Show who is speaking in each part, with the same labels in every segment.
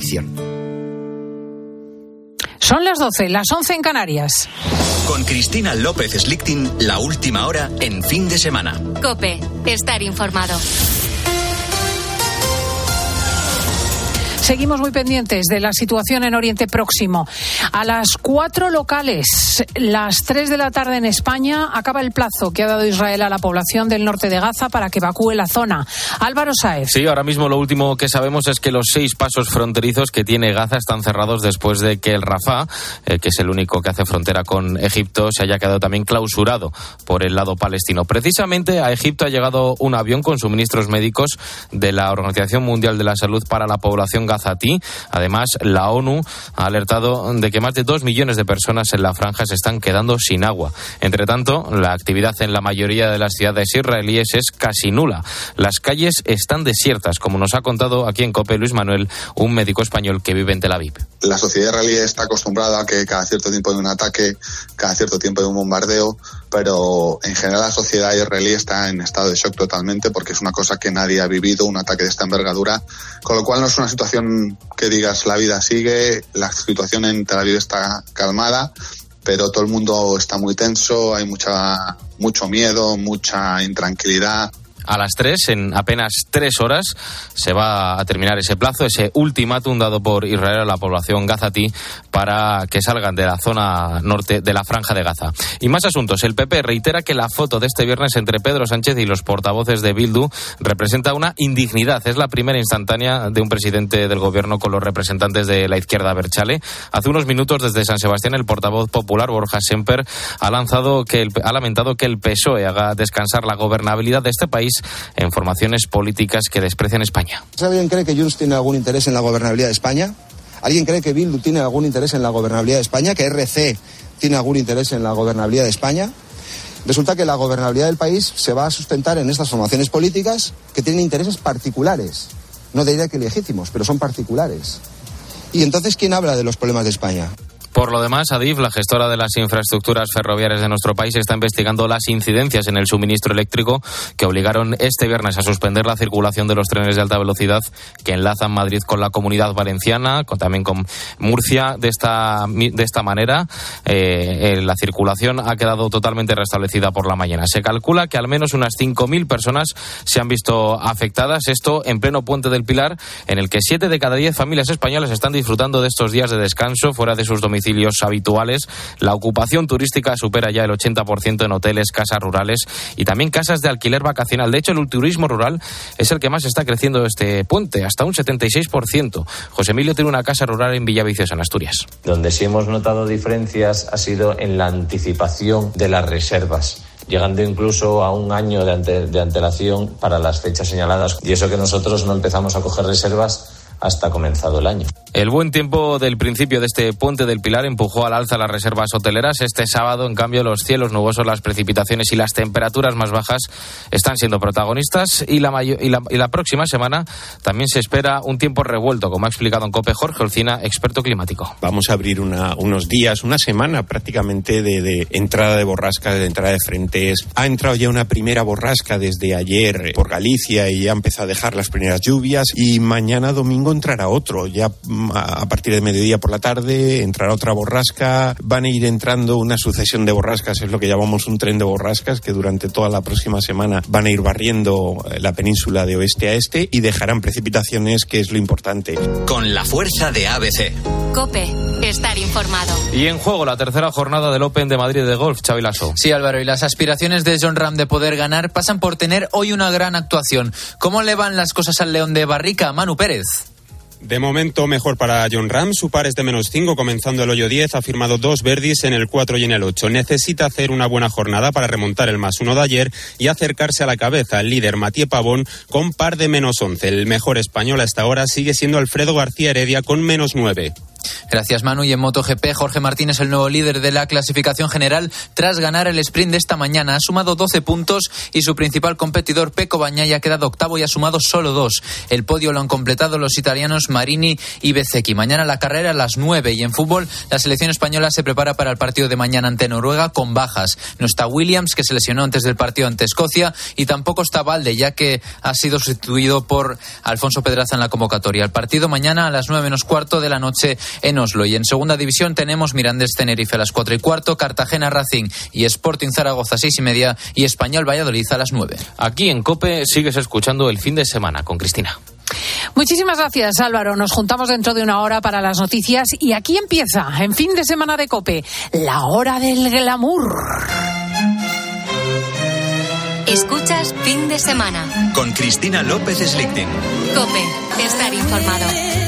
Speaker 1: protección.
Speaker 2: Son las 12, las 11 en Canarias.
Speaker 3: Con Cristina López Slichting, la última hora en fin de semana.
Speaker 4: COPE, estar informado.
Speaker 2: Seguimos muy pendientes de la situación en Oriente Próximo. A las 4 locales, las 3 de la tarde en España, acaba el plazo que ha dado Israel a la población del norte de Gaza para que evacúe la zona. Álvaro Sáez.
Speaker 5: Sí, ahora mismo lo último que sabemos es que los 6 pasos fronterizos que tiene Gaza están cerrados después de que el Rafah, que es el único que hace frontera con Egipto, se haya quedado también clausurado por el lado palestino. Precisamente a Egipto ha llegado un avión con suministros médicos de la Organización Mundial de la Salud para la población gazatí. Además, la ONU ha alertado de que más de 2 millones de personas en la franja se están quedando sin agua. Entre tanto, la actividad en la mayoría de las ciudades israelíes es casi nula. Las calles están desiertas, como nos ha contado aquí en COPE Luis Manuel, un médico español que vive en Tel Aviv.
Speaker 6: La sociedad israelí está acostumbrada a que cada cierto tiempo hay un ataque, cada cierto tiempo hay un bombardeo, pero en general la sociedad israelí está en estado de shock totalmente porque es una cosa que nadie ha vivido, un ataque de esta envergadura, con lo cual no es una situación que digas la vida sigue, la situación en Tel Aviv está calmada, pero todo el mundo está muy tenso, hay mucho miedo, mucha intranquilidad.
Speaker 5: A las 3, en apenas 3 horas, se va a terminar ese plazo, ese ultimátum dado por Israel a la población gazatí para que salgan de la zona norte de la franja de Gaza. Y más asuntos. El PP reitera que la foto de este viernes entre Pedro Sánchez y los portavoces de Bildu representa una indignidad. Es la primera instantánea de un presidente del gobierno con los representantes de la izquierda abertzale. Hace unos minutos, desde San Sebastián, el portavoz popular, Borja Semper, ha lamentado que el PSOE haga descansar la gobernabilidad de este país en formaciones políticas que desprecian España.
Speaker 7: ¿Alguien cree que Junts tiene algún interés en la gobernabilidad de España? ¿Alguien cree que Bildu tiene algún interés en la gobernabilidad de España? ¿Que RC tiene algún interés en la gobernabilidad de España? Resulta que la gobernabilidad del país se va a sustentar en estas formaciones políticas que tienen intereses particulares. No diría que legítimos, pero son particulares. ¿Y entonces quién habla de los problemas de España?
Speaker 5: Por lo demás, Adif, la gestora de las infraestructuras ferroviarias de nuestro país, está investigando las incidencias en el suministro eléctrico que obligaron este viernes a suspender la circulación de los trenes de alta velocidad que enlazan Madrid con la Comunidad Valenciana, también con Murcia. De esta manera, la circulación ha quedado totalmente restablecida por la mañana. Se calcula que al menos unas 5.000 personas se han visto afectadas, esto en pleno Puente del Pilar, en el que 7 de cada 10 familias españolas están disfrutando de estos días de descanso fuera de sus domicilios habituales. La ocupación turística supera ya el 80% en hoteles, casas rurales y también casas de alquiler vacacional. De hecho, el turismo rural es el que más está creciendo este puente, hasta un 76%. José Emilio tiene una casa rural en Villaviciosa, en Asturias.
Speaker 8: Donde sí hemos notado diferencias ha sido en la anticipación de las reservas, llegando incluso a un año de antelación para las fechas señaladas. Y eso que nosotros no empezamos a coger reservas hasta comenzado el año.
Speaker 5: El buen tiempo del principio de este Puente del Pilar empujó al alza las reservas hoteleras. Este sábado, en cambio, los cielos nubosos, las precipitaciones y las temperaturas más bajas están siendo protagonistas. Y la próxima semana también se espera un tiempo revuelto, como ha explicado en COPE Jorge Olcina, experto climático.
Speaker 9: Vamos a abrir unos días, una semana prácticamente de entrada de borrascas, de entrada de frentes. Ha entrado ya una primera borrasca desde ayer por Galicia y ya empezó a dejar las primeras lluvias. Y mañana domingo entrará otro, ya a partir de mediodía por la tarde entrará otra borrasca, van a ir entrando una sucesión de borrascas, es lo que llamamos un tren de borrascas, que durante toda la próxima semana van a ir barriendo la península de oeste a este y dejarán precipitaciones, que es lo importante.
Speaker 3: Con la fuerza de ABC.
Speaker 4: COPE, estar informado.
Speaker 5: Y en juego la tercera jornada del Open de Madrid de golf, Xavi Lasso.
Speaker 10: Sí, Álvaro, y las aspiraciones de Jon Rahm de poder ganar pasan por tener hoy una gran actuación. ¿Cómo le van las cosas al León de Barrica, Manu Pérez?
Speaker 11: De momento mejor para Jon Rahm, su par es de -5 comenzando el hoyo 10, ha firmado 2 birdies en el 4 y en el 8. Necesita hacer una buena jornada para remontar el +1 de ayer y acercarse a la cabeza. El líder Mathieu Pavón con par de -11. El mejor español hasta ahora sigue siendo Alfredo García Heredia con -9.
Speaker 10: Gracias, Manu. Y en MotoGP, Jorge Martín es el nuevo líder de la clasificación general tras ganar el sprint de esta mañana. Ha sumado 12 puntos y su principal competidor, Pecco Bagnaia, ha quedado octavo y ha sumado solo 2. El podio lo han completado los italianos Marini y Bezzecchi. Mañana la carrera a las 9. Y en fútbol, la selección española se prepara para el partido de mañana ante Noruega con bajas. No está Williams, que se lesionó antes del partido ante Escocia, y tampoco está Valde, ya que ha sido sustituido por Alfonso Pedraza en la convocatoria. El partido mañana a las 9:15 de la noche en Oslo. Y en segunda división tenemos Mirandés Tenerife a las 4:15, Cartagena Racing y Sporting Zaragoza a 6:30 y Español Valladolid a las 9.
Speaker 5: Aquí en COPE sigues escuchando El Fin de Semana con Cristina.
Speaker 2: Muchísimas gracias, Álvaro. Nos juntamos dentro de una hora para las noticias y aquí empieza, en Fin de Semana de COPE, la hora del glamour.
Speaker 4: Escuchas Fin de Semana
Speaker 3: con Cristina López Slichting.
Speaker 4: COPE, estar informado.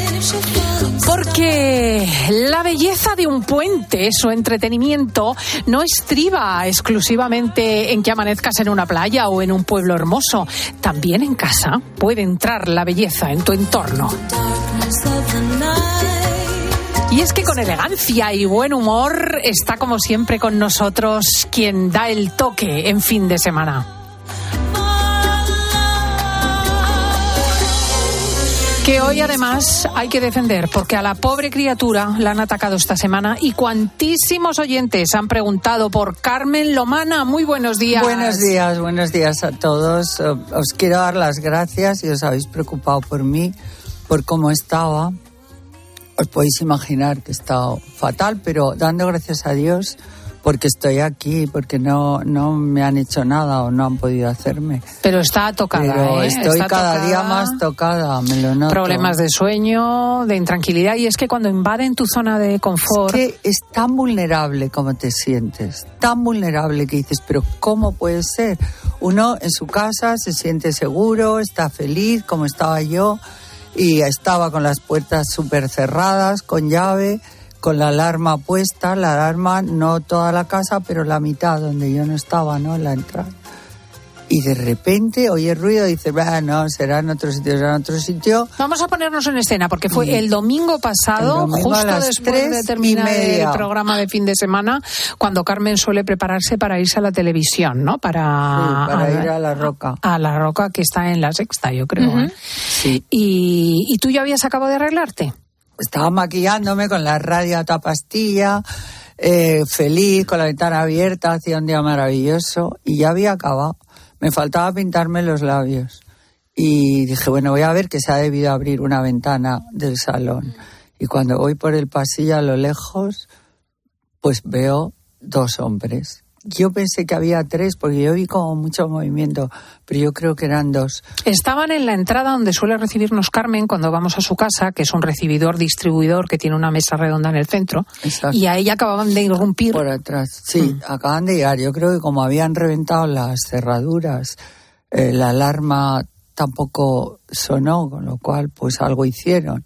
Speaker 2: Porque la belleza de un puente, su entretenimiento, no estriba exclusivamente en que amanezcas en una playa o en un pueblo hermoso. También en casa puede entrar la belleza en tu entorno. Y es que con elegancia y buen humor está como siempre con nosotros quien da el toque en Fin de Semana. Que hoy además hay que defender porque a la pobre criatura la han atacado esta semana y cuantísimos oyentes han preguntado por Carmen Lomana. Muy buenos días.
Speaker 1: Buenos días a todos. Os quiero dar las gracias y os habéis preocupado por mí, por cómo estaba. Os podéis imaginar que he estado fatal, pero dando gracias a Dios porque estoy aquí, porque no me han hecho nada o no han podido hacerme.
Speaker 2: Pero está tocada,
Speaker 1: Pero estoy
Speaker 2: está
Speaker 1: cada
Speaker 2: tocada.
Speaker 1: día más tocada, me lo noto.
Speaker 2: Problemas de sueño, de intranquilidad, y es que cuando invaden tu zona de confort...
Speaker 1: Es que es tan vulnerable como te sientes, tan vulnerable que dices, pero ¿cómo puede ser? Uno en su casa se siente seguro, está feliz, como estaba yo, y estaba con las puertas súper cerradas, con llave, con la alarma puesta, la alarma no toda la casa, pero la mitad donde yo no estaba, ¿no? En la entrada. Y de repente oye ruido y dices, no, será en otro sitio.
Speaker 2: Vamos a ponernos en escena, porque fue el domingo pasado, justo después de terminar el programa de fin de semana, cuando Carmen suele prepararse para irse a la televisión, ¿no?
Speaker 1: Para ir a La Roca.
Speaker 2: A La Roca, que está en La Sexta, yo creo.
Speaker 1: Uh-huh. Sí.
Speaker 2: ¿Y tú ya habías acabado de arreglarte?
Speaker 1: Estaba maquillándome con la radio a toda pastilla, feliz, con la ventana abierta, hacía un día maravilloso y ya había acabado. Me faltaba pintarme los labios. Y dije, bueno, voy a ver que se ha debido abrir una ventana del salón. Y cuando voy por el pasillo a lo lejos, pues veo 2 hombres. Yo pensé que había 3 porque yo vi como mucho movimiento, pero yo creo que eran 2.
Speaker 2: Estaban en la entrada donde suele recibirnos Carmen cuando vamos a su casa, que es un recibidor distribuidor que tiene una mesa redonda en el centro.
Speaker 1: Exacto.
Speaker 2: Y a ella acababan de irrumpir.
Speaker 1: Por atrás, sí, acaban de llegar. Yo creo que como habían reventado las cerraduras, la alarma tampoco sonó, con lo cual pues algo hicieron.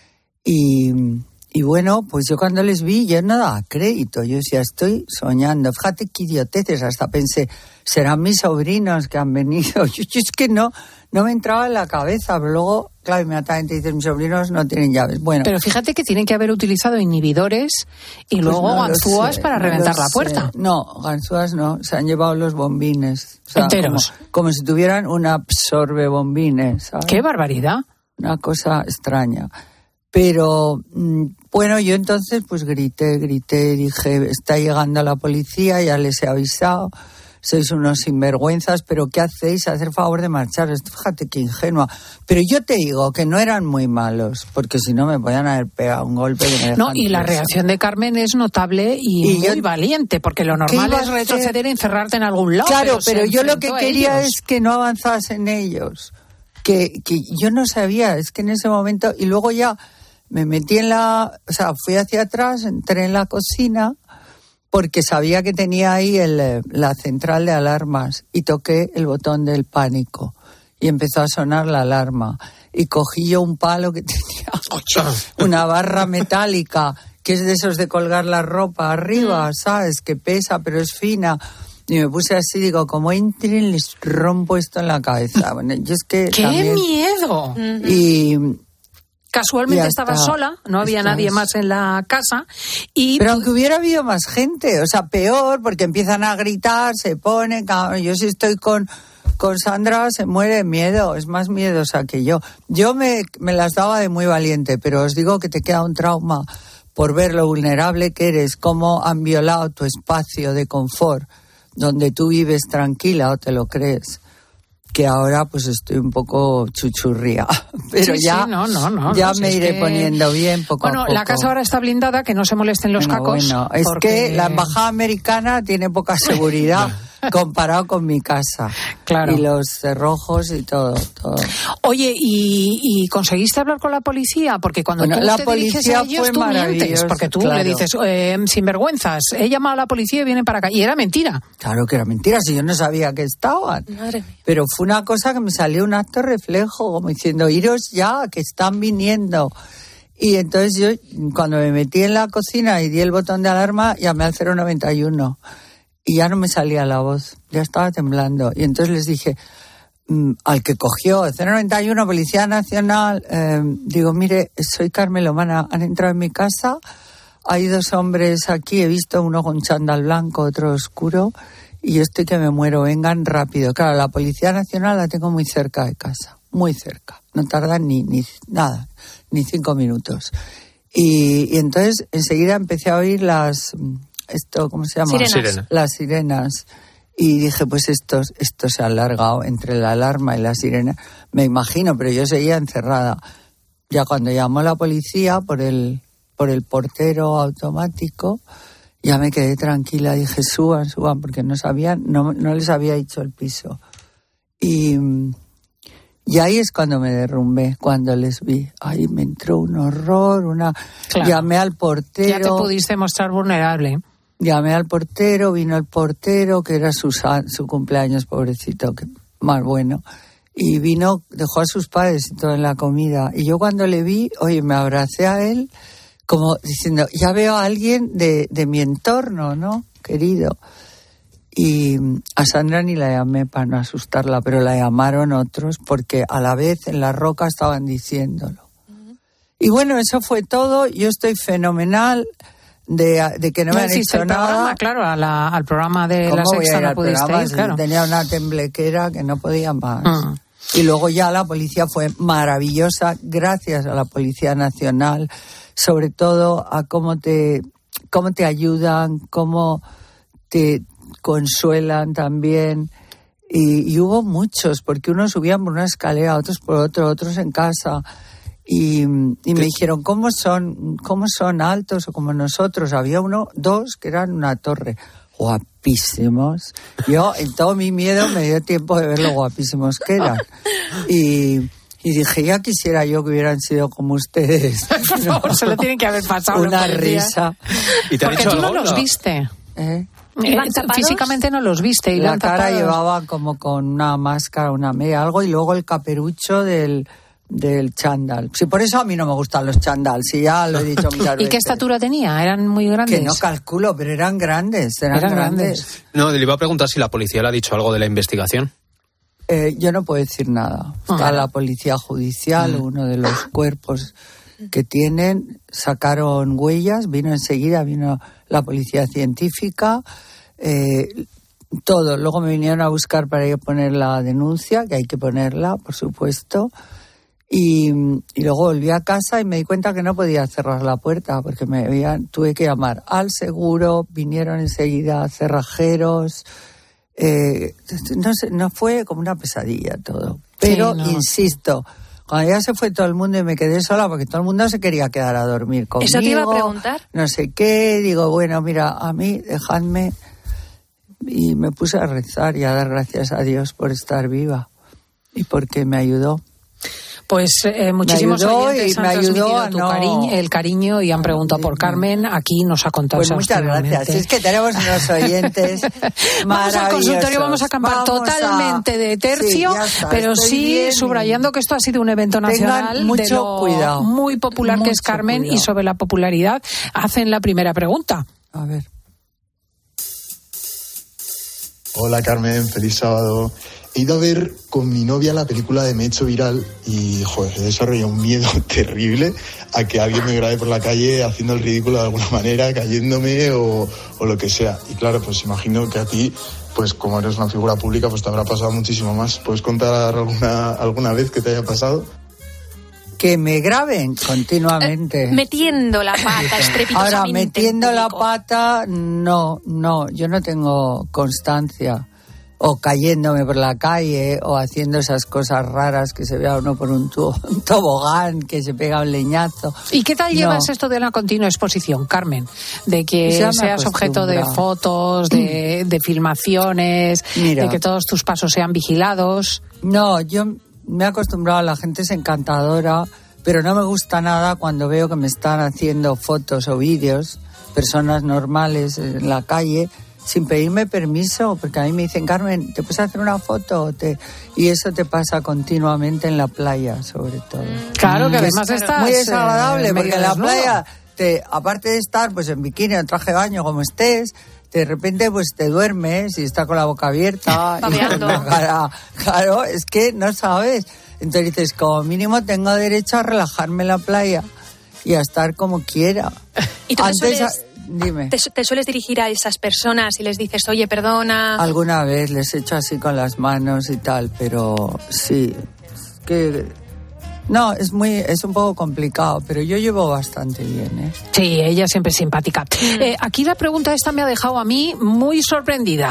Speaker 1: Y bueno, pues yo cuando les vi, yo no daba crédito. Yo decía, estoy soñando. Fíjate qué idioteces. Hasta pensé, serán mis sobrinos que han venido. Yo es que no me entraba en la cabeza. Pero luego, claro, inmediatamente dices, mis sobrinos no tienen llaves. Bueno.
Speaker 2: Pero fíjate que tienen que haber utilizado inhibidores y pues luego ganzúas para reventar la puerta.
Speaker 1: No, ganzúas no. Se han llevado los bombines. O sea,
Speaker 2: enteros.
Speaker 1: Como si tuvieran un absorbe bombines, ¿sabes?
Speaker 2: ¡Qué barbaridad!
Speaker 1: Una cosa extraña. Pero, bueno, yo entonces pues grité, dije, está llegando la policía, ya les he avisado, sois unos sinvergüenzas, pero ¿qué hacéis? Hacer favor de marcharos. Fíjate qué ingenua. Pero yo te digo que no eran muy malos, porque si no me podían haber pegado un golpe. Que me
Speaker 2: no, y la reacción de Carmen es notable y muy valiente, porque lo normal es retroceder y encerrarte en algún lado.
Speaker 1: Claro, pero yo lo que quería es que no avanzasen ellos. Que yo no sabía, es que en ese momento, y luego ya me metí fui hacia atrás, entré en la cocina, porque sabía que tenía ahí la central de alarmas, y toqué el botón del pánico, y empezó a sonar la alarma, y cogí yo un palo que tenía una barra metálica, que es de esos de colgar la ropa arriba, ¿sabes? Que pesa, pero es fina. Y me puse así, digo, como entren, les rompo esto en la cabeza. Bueno, yo es que
Speaker 2: ¡qué
Speaker 1: también...
Speaker 2: miedo! Casualmente estaba sola, no había nadie más en la casa.
Speaker 1: Pero aunque hubiera habido más gente, o sea, peor, porque empiezan a gritar, se ponen... Yo si estoy con Sandra se muere de miedo, es más miedosa que yo. Yo me las daba de muy valiente, pero os digo que te queda un trauma por ver lo vulnerable que eres, cómo han violado tu espacio de confort, donde tú vives tranquila o te lo crees. Que ahora pues estoy un poco chuchurría, pero ya me iré poniendo bien poco a poco.
Speaker 2: Bueno, la casa ahora está blindada, que no se molesten los cacos.
Speaker 1: Bueno, es que la embajada americana tiene poca seguridad comparado con mi casa.
Speaker 2: Claro.
Speaker 1: Y los cerrojos y todo.
Speaker 2: Oye, ¿y conseguiste hablar con la policía? Porque cuando tú te diriges a ellos, tú mientes, porque tú le dices, sinvergüenzas, he llamado a la policía y vienen para acá. Y era mentira.
Speaker 1: Claro que era mentira, si yo no sabía que estaban.
Speaker 2: Madre mía.
Speaker 1: Pero fue una cosa que me salió un acto reflejo, como diciendo, iros ya, que están viniendo. Y entonces yo, cuando me metí en la cocina y di el botón de alarma, llamé al 091. Y ya no me salía la voz, ya estaba temblando. Y entonces les dije, al que cogió, 091, Policía Nacional, digo, mire, soy Carmen Lomana, han entrado en mi casa, hay 2 hombres aquí, he visto uno con chándal blanco, otro oscuro, y yo estoy que me muero, vengan rápido. Claro, la Policía Nacional la tengo muy cerca de casa, muy cerca, no tardan ni 5 minutos. Y entonces enseguida empecé a oír ¿cómo se llama?
Speaker 2: Sirenas.
Speaker 1: Las sirenas. Y dije, pues esto se ha alargado entre la alarma y la sirena. Me imagino, pero yo seguía encerrada. Ya cuando llamó la policía por el portero automático, ya me quedé tranquila. Dije, suban, porque no sabían, no les había dicho el piso. Y ahí es cuando me derrumbé, cuando les vi. Ahí me entró un horror,
Speaker 2: Claro.
Speaker 1: Llamé al portero.
Speaker 2: Ya te pudiste mostrar vulnerable.
Speaker 1: Llamé al portero, vino el portero, que era su cumpleaños, pobrecito, que más bueno. Y vino, dejó a sus padres y todo en la comida. Y yo cuando le vi, me abracé a él, como diciendo, ya veo a alguien de mi entorno, ¿no? Querido. Y a Sandra ni la llamé para no asustarla, pero la llamaron otros, porque a la vez en la roca estaban diciéndolo. Y bueno, eso fue todo. Yo estoy fenomenal de que no me han hecho nada.
Speaker 2: Claro, al programa de La Sexta no pudiste ir, claro.
Speaker 1: Tenía una temblequera que no podía más. Y luego ya la policía fue maravillosa, gracias a la Policía Nacional, sobre todo a cómo te ayudan, cómo te consuelan también. Y hubo muchos, porque unos subían por una escalera, otros por otros en casa. Y me dijeron, ¿cómo son altos o como nosotros? Había 2 que eran una torre, guapísimos. Yo, en todo mi miedo, me dio tiempo de ver lo guapísimos que eran. Y dije, ya quisiera yo que hubieran sido como ustedes.
Speaker 2: Por favor, se lo tienen que haber pasado.
Speaker 1: Una risa.
Speaker 2: ¿Y te porque tú no los viste. Físicamente no los viste. Y
Speaker 1: la cara llevaba como con una máscara, una media, algo, y luego el caperucho del chándal. Sí, por eso a mí no me gustan los chándal, sí, ya lo he dicho muchas veces.
Speaker 2: ¿Y qué estatura tenía? ¿Eran muy grandes?
Speaker 1: Que no calculo, pero eran grandes, eran grandes.
Speaker 12: No, le iba a preguntar si la policía le ha dicho algo de la investigación.
Speaker 1: Yo no puedo decir nada. Está la policía judicial, uno de los cuerpos que tienen, sacaron huellas, vino la policía científica, todo. Luego me vinieron a buscar para ir a poner la denuncia, que hay que ponerla, por supuesto. Y luego volví a casa y me di cuenta que no podía cerrar la puerta porque tuve que llamar al seguro, vinieron enseguida cerrajeros. No fue como una pesadilla todo. Pero, insisto, cuando ya se fue todo el mundo y me quedé sola, porque todo el mundo se quería quedar a dormir conmigo.
Speaker 2: ¿Eso te iba a preguntar?
Speaker 1: No sé qué, digo, bueno, mira, a mí dejadme. Y me puse a rezar y a dar gracias a Dios por estar viva y porque me ayudó.
Speaker 2: Pues muchísimos oyentes han transmitido el cariño y han preguntado por Carmen. Aquí nos ha contado
Speaker 1: pues muchas gracias. Es que tenemos unos oyentes maravillosos.
Speaker 2: Vamos al consultorio, vamos a cambiar totalmente de tercio, pero sí subrayando que esto ha sido un evento nacional
Speaker 1: mucho
Speaker 2: de lo
Speaker 1: cuidado.
Speaker 2: Muy popular que es Carmen, cuidado. Y sobre la popularidad hacen la primera pregunta.
Speaker 1: A ver.
Speaker 13: Hola Carmen, feliz sábado. he ido a ver con mi novia la película de Me he hecho viral y, joder, he desarrollado un miedo terrible a que alguien me grabe por la calle haciendo el ridículo de alguna manera, cayéndome o lo que sea. Y claro, pues imagino que a ti, pues como eres una figura pública, pues te habrá pasado muchísimo más. ¿Puedes contar alguna vez que te haya pasado?
Speaker 1: Que me graben continuamente.
Speaker 14: Metiendo la pata estrepitosamente.
Speaker 1: Ahora, metiendo la pata, no, yo no tengo constancia. O cayéndome por la calle, o haciendo esas cosas raras que se vea uno por un tobogán, que se pega un leñazo.
Speaker 2: ¿Y qué tal llevas esto de una continua exposición, Carmen? De que seas objeto de fotos, de filmaciones, de que todos tus pasos sean vigilados.
Speaker 1: No, yo me he acostumbrado, la gente es encantadora, pero no me gusta nada cuando veo que me están haciendo fotos o vídeos, personas normales en la calle, sin pedirme permiso, porque a mí me dicen, Carmen, ¿te puedes hacer una foto? Y eso te pasa continuamente en la playa, sobre todo.
Speaker 2: Claro, que además estás
Speaker 1: muy desagradable, porque en la playa, aparte de estar pues en bikini, en traje de baño, como estés, de repente pues te duermes y está con la boca abierta. Claro, es que no sabes. Entonces dices, como mínimo tengo derecho a relajarme en la playa y a estar como quiera.
Speaker 14: ¿Y tú Dime. ¿Te sueles dirigir a esas personas y les dices, oye, perdona?
Speaker 1: Alguna vez les he hecho así con las manos y tal, pero sí, que no, es un poco complicado, pero yo llevo bastante bien, ¿eh?
Speaker 2: Sí, ella siempre es simpática. Aquí la pregunta esta me ha dejado a mí muy sorprendida.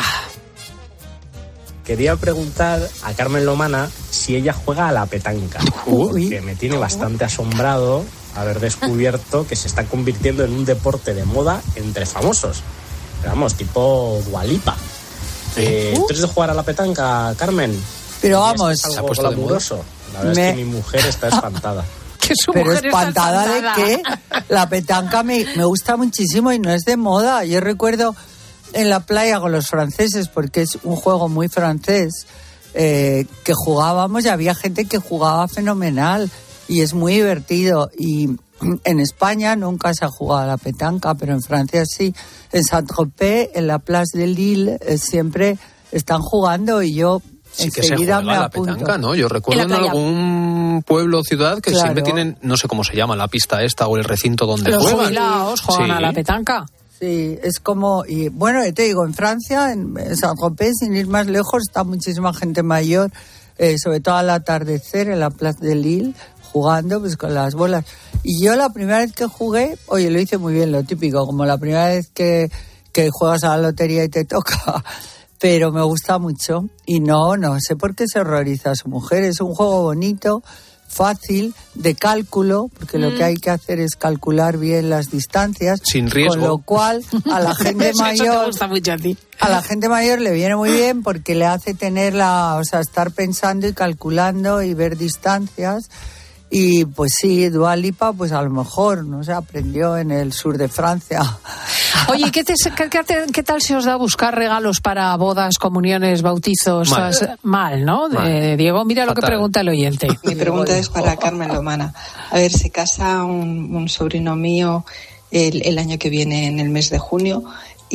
Speaker 15: Quería preguntar a Carmen Lomana si ella juega a la petanca, que me tiene bastante asombrado haber descubierto que se está convirtiendo en un deporte de moda entre famosos. Pero vamos, tipo Dua Lipa. ¿Tú eres de jugar a la petanca, Carmen?
Speaker 1: Pero vamos,
Speaker 15: es algo glamuroso. La verdad es que mi mujer está espantada.
Speaker 1: ¿Pero espantada de qué? La petanca me gusta muchísimo y no es de moda. Yo recuerdo en la playa con los franceses, porque es un juego muy francés, que jugábamos y había gente que jugaba fenomenal. Y es muy divertido. Y en España nunca se ha jugado a la petanca, pero en Francia sí. En Saint-Tropez, en la Place de Lille, siempre están jugando y yo
Speaker 12: sí que se juega
Speaker 1: me
Speaker 12: la
Speaker 1: apunto.
Speaker 12: petanca, ¿no? Yo recuerdo en algún pueblo o ciudad que siempre tienen, no sé cómo se llama, la pista esta o el recinto donde
Speaker 2: los
Speaker 12: juegan.
Speaker 2: Los jubilados juegan a la petanca.
Speaker 1: Sí, es como, y bueno, te digo, en Francia, en Saint-Tropez, sin ir más lejos, está muchísima gente mayor, sobre todo al atardecer en la Place de Lille, jugando pues con las bolas. Y yo la primera vez que jugué, oye, lo hice muy bien, lo típico, como la primera vez que juegas a la lotería y te toca, pero me gusta mucho. Y no sé por qué se horroriza a su mujer. Es un juego bonito, fácil, de cálculo, porque lo que hay que hacer es calcular bien las distancias.
Speaker 12: Sin riesgo.
Speaker 1: Con lo cual, a la gente mayor...
Speaker 2: Eso te gusta mucho a ti.
Speaker 1: A la gente mayor le viene muy bien porque le hace tener estar pensando y calculando y ver distancias. Y pues sí, Dua Lipa, pues a lo mejor, no sé, aprendió en el sur de Francia.
Speaker 2: Oye, ¿qué tal se os da buscar regalos para bodas, comuniones, bautizos? Mal, ¿no? Diego, mira lo que pregunta el oyente.
Speaker 16: Mi pregunta es para Carmen Lomana. A ver, se casa un sobrino mío el año que viene, en el mes de junio,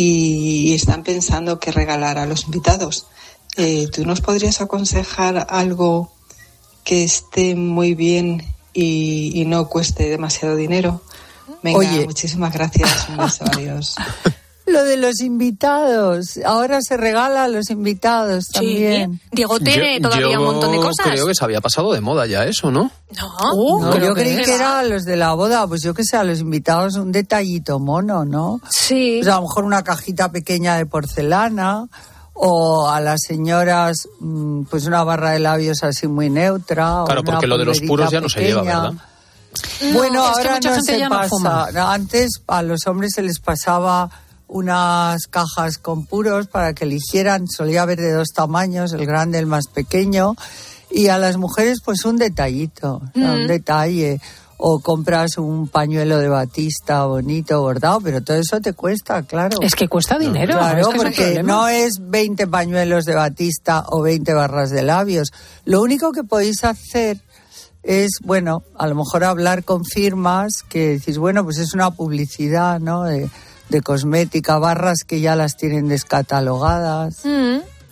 Speaker 16: y están pensando qué regalar a los invitados. ¿Tú nos podrías aconsejar algo que esté muy bien y no cueste demasiado dinero? Venga, oye, muchísimas gracias. Un beso, adiós.
Speaker 1: Lo de los invitados, ahora se regala a los invitados también.
Speaker 14: Diego tiene todavía un montón de cosas.
Speaker 12: Yo creo que se había pasado de moda ya eso, ¿no?
Speaker 1: No, yo creí que era a los de la boda, pues yo que sé, a los invitados un detallito mono, ¿no?
Speaker 14: Sí.
Speaker 1: Pues a lo mejor una cajita pequeña de porcelana. O a las señoras, pues una barra de labios así muy neutra.
Speaker 12: Claro, porque lo de los puros ya no se lleva, ¿verdad?
Speaker 1: Bueno, ahora no se pasa. Antes a los hombres se les pasaba unas cajas con puros para que eligieran. Solía haber de 2 tamaños, el grande, el más pequeño. Y a las mujeres, pues un detallito, un detalle. O compras un pañuelo de batista bonito, bordado, pero todo eso te cuesta, claro.
Speaker 2: Es que cuesta dinero.
Speaker 1: Claro,
Speaker 2: es que
Speaker 1: porque no es 20 pañuelos de batista o 20 barras de labios. Lo único que podéis hacer es, bueno, a lo mejor hablar con firmas que decís, bueno, pues es una publicidad, ¿no? De cosmética, barras que ya las tienen descatalogadas.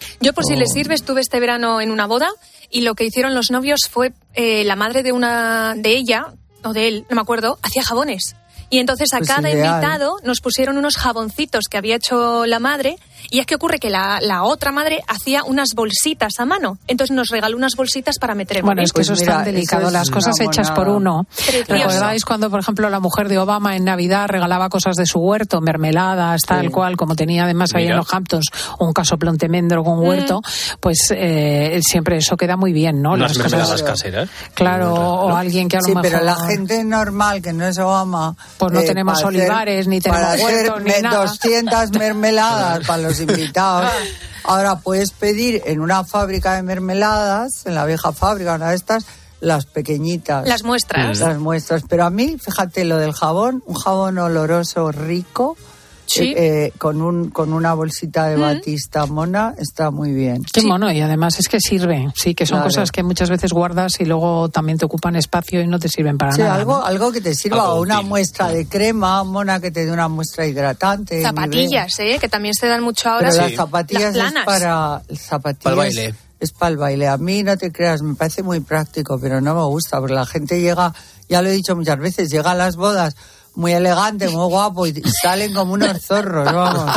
Speaker 14: Yo, por si les sirve, estuve este verano en una boda y lo que hicieron los novios fue la madre de ella, o de él, no me acuerdo, hacía jabones. Y entonces a cada invitado nos pusieron unos jaboncitos que había hecho la madre, y es que ocurre que la otra madre hacía unas bolsitas a mano. Entonces nos regaló unas bolsitas para meter en
Speaker 2: Bueno, es que eso es tan delicado, las cosas hechas por uno. ¿Recordáis cuando, por ejemplo, la mujer de Obama en Navidad regalaba cosas de su huerto, mermeladas, tal cual, como tenía además ahí en los Hamptons un casoplón tremendo con huerto? Pues siempre eso queda muy bien, ¿no?
Speaker 12: Las mermeladas caseras.
Speaker 2: Claro, o alguien que a lo mejor...
Speaker 1: Sí, pero la gente normal, que no es Obama...
Speaker 2: Pues no tenemos olivares, ni tenemos huertos, ni nada.
Speaker 1: 200 mermeladas para los invitados. Ahora puedes pedir en una fábrica de mermeladas, en la vieja fábrica, una de estas, las pequeñitas.
Speaker 14: Las muestras.
Speaker 1: Las muestras. Pero a mí, fíjate, lo del jabón, un jabón oloroso rico... Sí. Con una bolsita de batista mona está muy bien.
Speaker 2: Qué mono, y además es que sirve, sí, que son cosas que muchas veces guardas y luego también te ocupan espacio y no te sirven para nada.
Speaker 1: Algo que te sirva, o una muestra de crema mona que te dé una muestra hidratante.
Speaker 14: Zapatillas, que también se dan mucho ahora.
Speaker 1: Pero las zapatillas
Speaker 14: las
Speaker 1: es para el baile. Es para el baile. A mí, no te creas, me parece muy práctico, pero no me gusta, porque la gente llega, ya lo he dicho muchas veces, llega a las bodas muy elegante, muy guapo, y salen como unos zorros, vamos,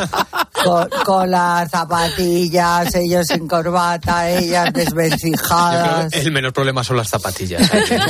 Speaker 1: con las zapatillas, ellos sin corbata, ellas desvencijadas.
Speaker 12: El menor problema son las zapatillas.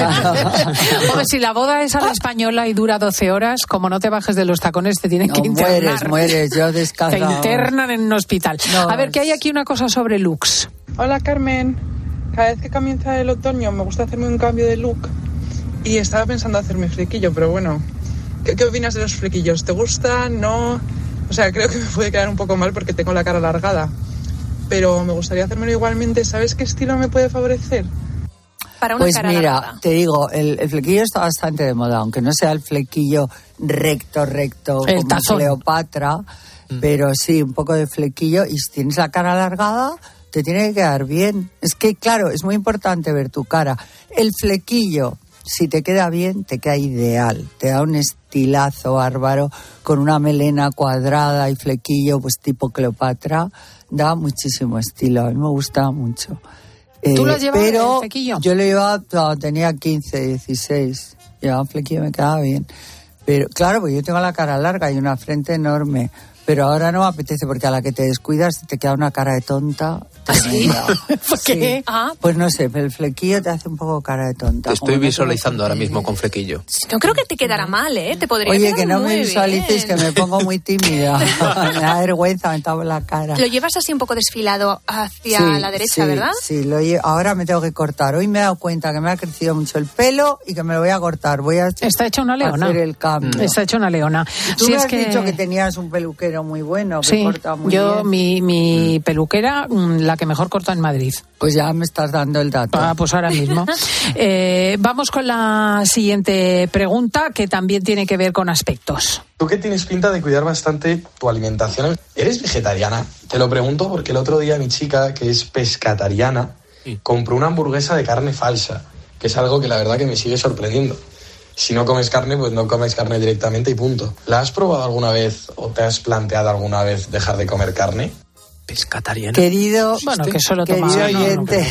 Speaker 2: Hombre, si la boda es a la española y dura 12 horas, como no te bajes de los tacones, te tienen que internar.
Speaker 1: Mueres, yo descansado.
Speaker 2: Te internan en un hospital. A ver, que hay aquí una cosa sobre looks.
Speaker 17: Hola, Carmen. Cada vez que comienza el otoño me gusta hacerme un cambio de look y estaba pensando hacerme flequillo, pero bueno... ¿Qué opinas de los flequillos? ¿Te gustan? ¿No? O sea, creo que me puede quedar un poco mal porque tengo la cara alargada. Pero me gustaría hacérmelo igualmente. ¿Sabes qué estilo me puede favorecer?
Speaker 14: Para una cara alargada.
Speaker 1: Te digo, el flequillo está bastante de moda, aunque no sea el flequillo recto,
Speaker 2: el
Speaker 1: como
Speaker 2: tazón.
Speaker 1: Cleopatra, pero sí, un poco de flequillo. Y si tienes la cara alargada, te tiene que quedar bien. Es que, claro, es muy importante ver tu cara. El flequillo... Si te queda bien, te queda ideal. Te da un estilazo bárbaro con una melena cuadrada y flequillo, pues tipo Cleopatra. Da muchísimo estilo. A mí me gusta mucho.
Speaker 2: ¿Tú lo llevas el flequillo?
Speaker 1: Yo lo llevaba cuando tenía 15, 16. Llevaba un flequillo, me quedaba bien. Pero claro, pues yo tengo la cara larga y una frente enorme. Pero ahora no me apetece porque a la que te descuidas te queda una cara de tonta.
Speaker 2: ¿Sí? ¿Por qué?
Speaker 1: Sí. Pues no sé, pero el flequillo te hace un poco cara de tonta.
Speaker 12: Te estoy visualizando ahora mismo con flequillo.
Speaker 14: No creo que te quedará mal, Te podría
Speaker 1: Oye,
Speaker 14: quedar
Speaker 1: que no
Speaker 14: muy
Speaker 1: me visualices,
Speaker 14: bien.
Speaker 1: que me pongo muy tímida. Me da vergüenza, me tapo la cara.
Speaker 14: Lo llevas así un poco desfilado hacia la derecha, ¿verdad?
Speaker 1: Sí, ahora me tengo que cortar. Hoy me he dado cuenta que me ha crecido mucho el pelo y que me lo voy a cortar.
Speaker 2: Está hecha una leona.
Speaker 1: Hacer el cambio.
Speaker 2: Está hecha una leona.
Speaker 1: Tú me has dicho que tenías un peluquero muy bueno, que corta muy bien.
Speaker 2: Mi peluquera, la que mejor corta en Madrid.
Speaker 1: Pues ya me estás dando el dato.
Speaker 2: Pues ahora mismo. Vamos con la siguiente pregunta, que también tiene que ver con aspectos.
Speaker 18: Tú que tienes pinta de cuidar bastante tu alimentación, ¿eres vegetariana? Te lo pregunto porque el otro día mi chica, que es pescatariana, compró una hamburguesa de carne falsa, que es algo que la verdad que me sigue sorprendiendo. Si no comes carne, pues no comes carne directamente y punto. ¿La has probado alguna vez o te has planteado alguna vez dejar de comer carne?
Speaker 12: Pescatariana.
Speaker 1: Querido
Speaker 2: oyente,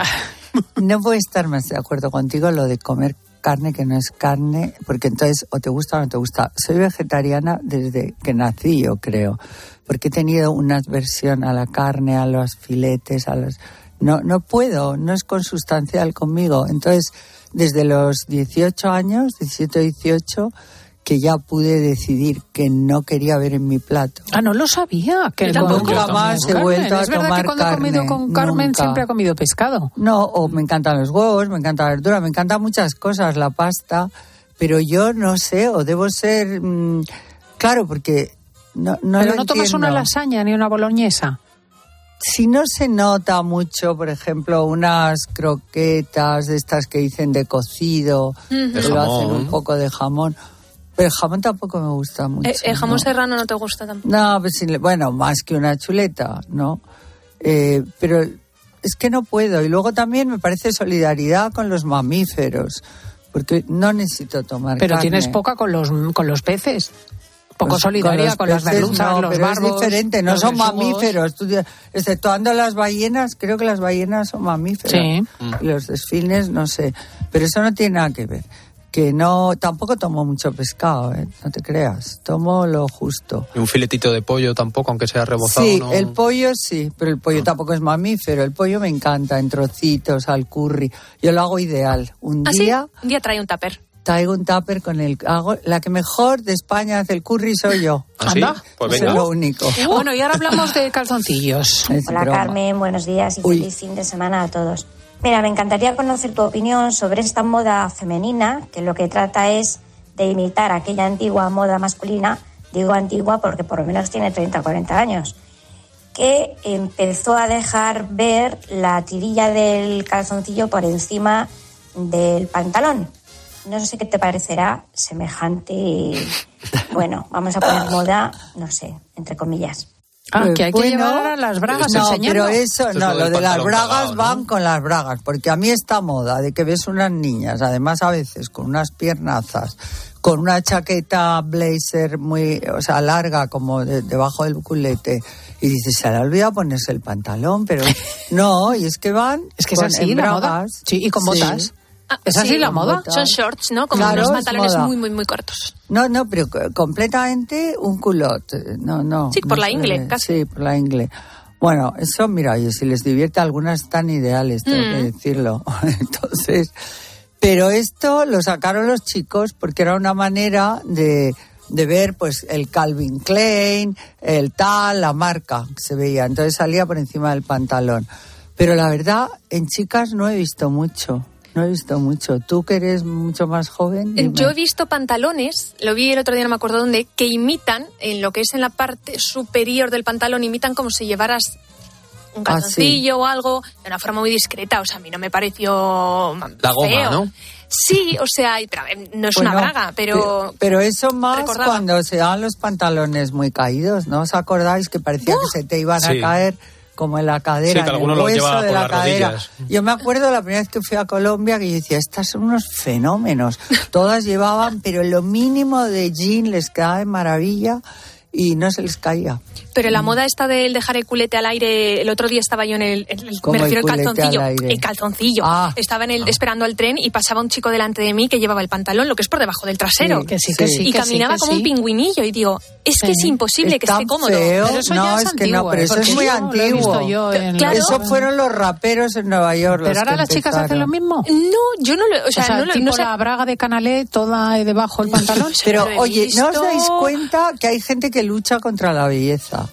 Speaker 1: no puedo estar más de acuerdo contigo lo de comer carne que no es carne, porque entonces o te gusta o no te gusta. Soy vegetariana desde que nací, yo creo, porque he tenido una aversión a la carne, a los filetes, no puedo, no es consustancial conmigo. Entonces, desde los 18 años, 17 o 18, que ya pude decidir que no quería ver en mi plato.
Speaker 2: No lo sabía. Que
Speaker 1: nunca más he vuelto a tomar carne.
Speaker 2: Es verdad que cuando he comido con Carmen siempre ha comido pescado.
Speaker 1: No, o me encantan los huevos, me encanta la verdura, me encantan muchas cosas, la pasta, pero yo no sé, o debo ser... claro, porque no
Speaker 2: pero no tomas una lasaña ni una boloñesa.
Speaker 1: Si no se nota mucho, por ejemplo, unas croquetas de estas que dicen de cocido, que lo hacen un poco de jamón... Pero el jamón tampoco me gusta mucho.
Speaker 14: ¿El jamón serrano no te gusta tampoco?
Speaker 1: No, pues bueno, más que una chuleta, ¿no? Pero es que no puedo. Y luego también me parece solidaridad con los mamíferos, porque no necesito tomar carne.
Speaker 2: Pero tienes poca con los peces. Poco solidaria con las merluzas, los barbos.
Speaker 1: Es diferente, no son mamíferos. Exceptuando las ballenas, creo que las ballenas son mamíferos.
Speaker 2: Sí.
Speaker 1: Y los delfines, no sé. Pero eso no tiene nada que ver. Que no, tampoco tomo mucho pescado, no te creas. Tomo lo justo.
Speaker 12: Y un filetito de pollo tampoco, aunque sea rebozado.
Speaker 1: Sí,
Speaker 12: ¿no?
Speaker 1: el pollo sí, pero el pollo tampoco es mamífero. El pollo me encanta, en trocitos, al curry. Yo lo hago ideal. Un día
Speaker 14: trae un tupper.
Speaker 1: Traigo un tupper con la que mejor de España hace el curry soy yo.
Speaker 12: ¿Ah, sí? Pues venga.
Speaker 1: Eso es lo único.
Speaker 2: Bueno, y ahora hablamos de calzoncillos.
Speaker 19: Hola Carmen, buenos días y feliz fin de semana a todos. Mira, me encantaría conocer tu opinión sobre esta moda femenina, que lo que trata es de imitar aquella antigua moda masculina, digo antigua porque por lo menos tiene 30 o 40 años, que empezó a dejar ver la tirilla del calzoncillo por encima del pantalón. No sé qué te parecerá semejante, bueno, vamos a poner moda, no sé, entre comillas.
Speaker 2: Que hay que llevar las bragas enseñando.
Speaker 1: Pero eso, no, lo de las bragas van con las bragas, porque a mí esta moda de que ves unas niñas, además a veces con unas piernazas, con una chaqueta blazer muy, larga como debajo del culete, y dices, se le ha olvidado ponerse el pantalón, pero no, y es que van
Speaker 2: es que es así la moda. Sí, y con botas.
Speaker 1: Sí.
Speaker 2: ¿Es así la moda?
Speaker 14: Son shorts, ¿no? Como unos pantalones muy, muy, muy cortos.
Speaker 1: No, pero completamente un culot. No.
Speaker 14: Sí, por la ingle, casi.
Speaker 1: Sí, por la ingle. Bueno, eso, mira, oye, si les divierte, algunas están ideales, tengo que decirlo. Entonces, pero esto lo sacaron los chicos porque era una manera de ver, pues, el Calvin Klein, la marca que se veía. Entonces salía por encima del pantalón. Pero la verdad, en chicas no he visto mucho. No he visto mucho. Tú que eres mucho más joven. Dime.
Speaker 14: Yo he visto pantalones, lo vi el otro día, no me acuerdo dónde, que imitan, en lo que es en la parte superior del pantalón, imitan como si llevaras un calzoncillo o algo, de una forma muy discreta. O sea, a mí no me pareció
Speaker 12: la goma,
Speaker 14: feo.
Speaker 12: ¿no?
Speaker 14: Sí, o sea, no es una braga, pero...
Speaker 1: Pero eso más cuando se daban los pantalones muy caídos, ¿no? ¿Os acordáis que parecía que se te iban a caer? Como en la cadera,
Speaker 12: sí, que
Speaker 1: en el hueso de la cadera.
Speaker 12: Rodillas.
Speaker 1: Yo me acuerdo la primera vez que fui a Colombia que yo decía, estas son unos fenómenos. Todas llevaban, pero lo mínimo de jean les quedaba de maravilla y no se les caía.
Speaker 14: Pero la moda esta de dejar el culete al aire, el otro día estaba yo me refiero al calzoncillo. El calzoncillo. Estaba esperando al tren y pasaba un chico delante de mí que llevaba el pantalón, lo que es por debajo del trasero.
Speaker 2: Sí.
Speaker 14: Y caminaba como un pingüinillo y digo, es que es imposible que esté cómodo.
Speaker 1: Feo.
Speaker 2: Pero eso
Speaker 1: no,
Speaker 2: ya es
Speaker 1: que
Speaker 2: antiguo,
Speaker 1: no, pero eso es muy antiguo.
Speaker 14: Claro.
Speaker 1: Eso fueron los raperos en Nueva York.
Speaker 2: Pero ahora las chicas hacen lo mismo.
Speaker 14: No, yo no lo... O sea,
Speaker 2: tipo la braga de Canalé toda debajo del pantalón.
Speaker 1: Pero, oye, ¿no os dais cuenta que hay gente que lucha contra la belleza?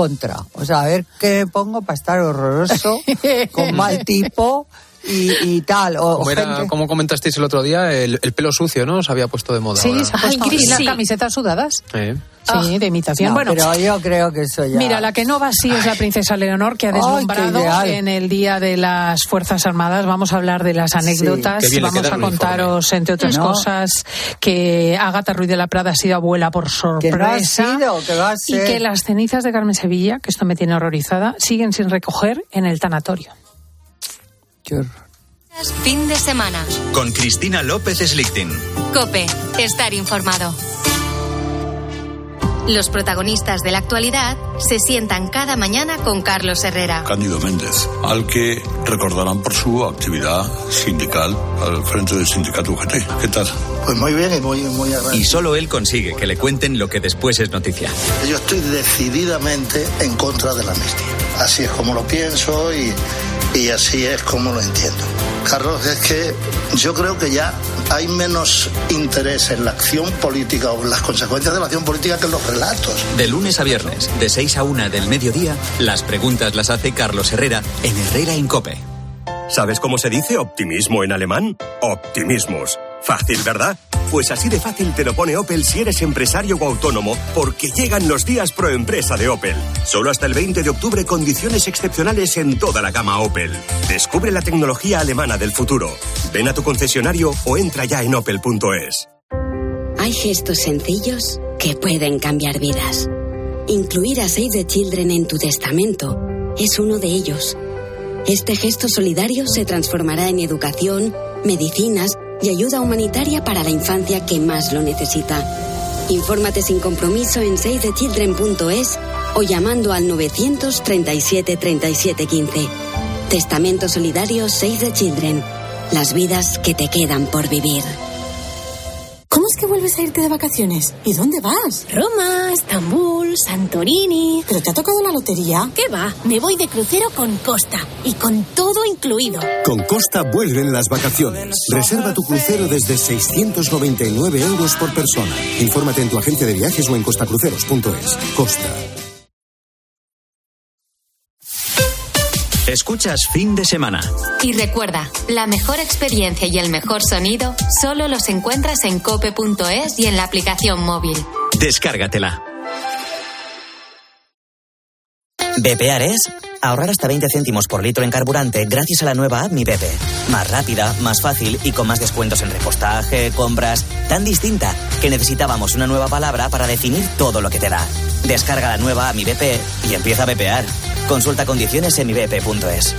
Speaker 1: O sea, a ver qué me pongo para estar horroroso, con mal tipo y tal.
Speaker 12: Como comentasteis el otro día, el pelo sucio, ¿no? Se había puesto de moda.
Speaker 2: Sí,
Speaker 12: ahora.
Speaker 2: se ha puesto. Y las camisetas sudadas. Sí, de imitación.
Speaker 1: No,
Speaker 2: bueno,
Speaker 1: pero yo creo que eso ya...
Speaker 2: Mira, la que no va así es la princesa Leonor, que ha deslumbrado en el Día de las Fuerzas Armadas. Vamos a hablar de las anécdotas.
Speaker 12: Sí.
Speaker 2: Vamos a contaros, entre otras cosas, que Ágata Ruiz de la Prada ha sido abuela por sorpresa.
Speaker 1: Que no ha sido, que va a ser.
Speaker 2: Y que las cenizas de Carmen Sevilla, que esto me tiene horrorizada, siguen sin recoger en el tanatorio.
Speaker 1: Qué horror.
Speaker 4: Fin de semana.
Speaker 3: Con Cristina López Slichting.
Speaker 4: COPE. Estar informado. Los protagonistas de la actualidad se sientan cada mañana con Carlos Herrera.
Speaker 20: Cándido Méndez, al que recordarán por su actividad sindical al frente del sindicato UGT. ¿Qué tal?
Speaker 21: Pues muy bien y muy agradecido.
Speaker 3: Y solo él consigue que le cuenten lo que después es noticia.
Speaker 21: Yo estoy decididamente en contra de la amnistía. Así es como lo pienso y así es como lo entiendo. Carlos, es que yo creo que ya hay menos interés en la acción política o en las consecuencias de la acción política que en los relatos.
Speaker 3: De lunes a viernes, de 6 a 1 del mediodía, las preguntas las hace Carlos Herrera en Herrera en COPE.
Speaker 22: ¿Sabes cómo se dice optimismo en alemán? Optimismus. Fácil, ¿verdad? Pues así de fácil te lo pone Opel si eres empresario o autónomo, porque llegan los días pro empresa de Opel. Solo hasta el 20 de octubre condiciones excepcionales en toda la gama Opel. Descubre la tecnología alemana del futuro. Ven a tu concesionario o entra ya en opel.es.
Speaker 23: Hay gestos sencillos que pueden cambiar vidas. Incluir a Save the Children en tu testamento es uno de ellos. Este gesto solidario se transformará en educación, medicinas y ayuda humanitaria para la infancia que más lo necesita. Infórmate sin compromiso en SaveTheChildren.es o llamando al 937 37 15. Testamento solidario Save the Children. Las vidas que te quedan por vivir.
Speaker 6: ¿Cómo es que vuelves a irte de vacaciones? ¿Y dónde vas?
Speaker 7: Roma, Estambul, Santorini.
Speaker 6: ¿Pero te ha tocado la lotería?
Speaker 7: ¿Qué va? Me voy de crucero con Costa y con todo incluido.
Speaker 8: Con Costa vuelven las vacaciones. Reserva tu crucero desde 699 euros por persona. Infórmate en tu agente de viajes o en costacruceros.es. Costa.
Speaker 3: Escuchas Fin de Semana.
Speaker 4: Y recuerda, la mejor experiencia y el mejor sonido solo los encuentras en cope.es y en la aplicación móvil.
Speaker 3: Descárgatela.
Speaker 24: Bepear es ahorrar hasta 20 céntimos por litro en carburante gracias a la nueva app Mi Bepe. Más rápida, más fácil y con más descuentos en repostaje, compras. Tan distinta que necesitábamos una nueva palabra para definir todo lo que te da. Descarga la nueva app Mi Bepe y empieza a bepear. Consulta condiciones en mibepe.es.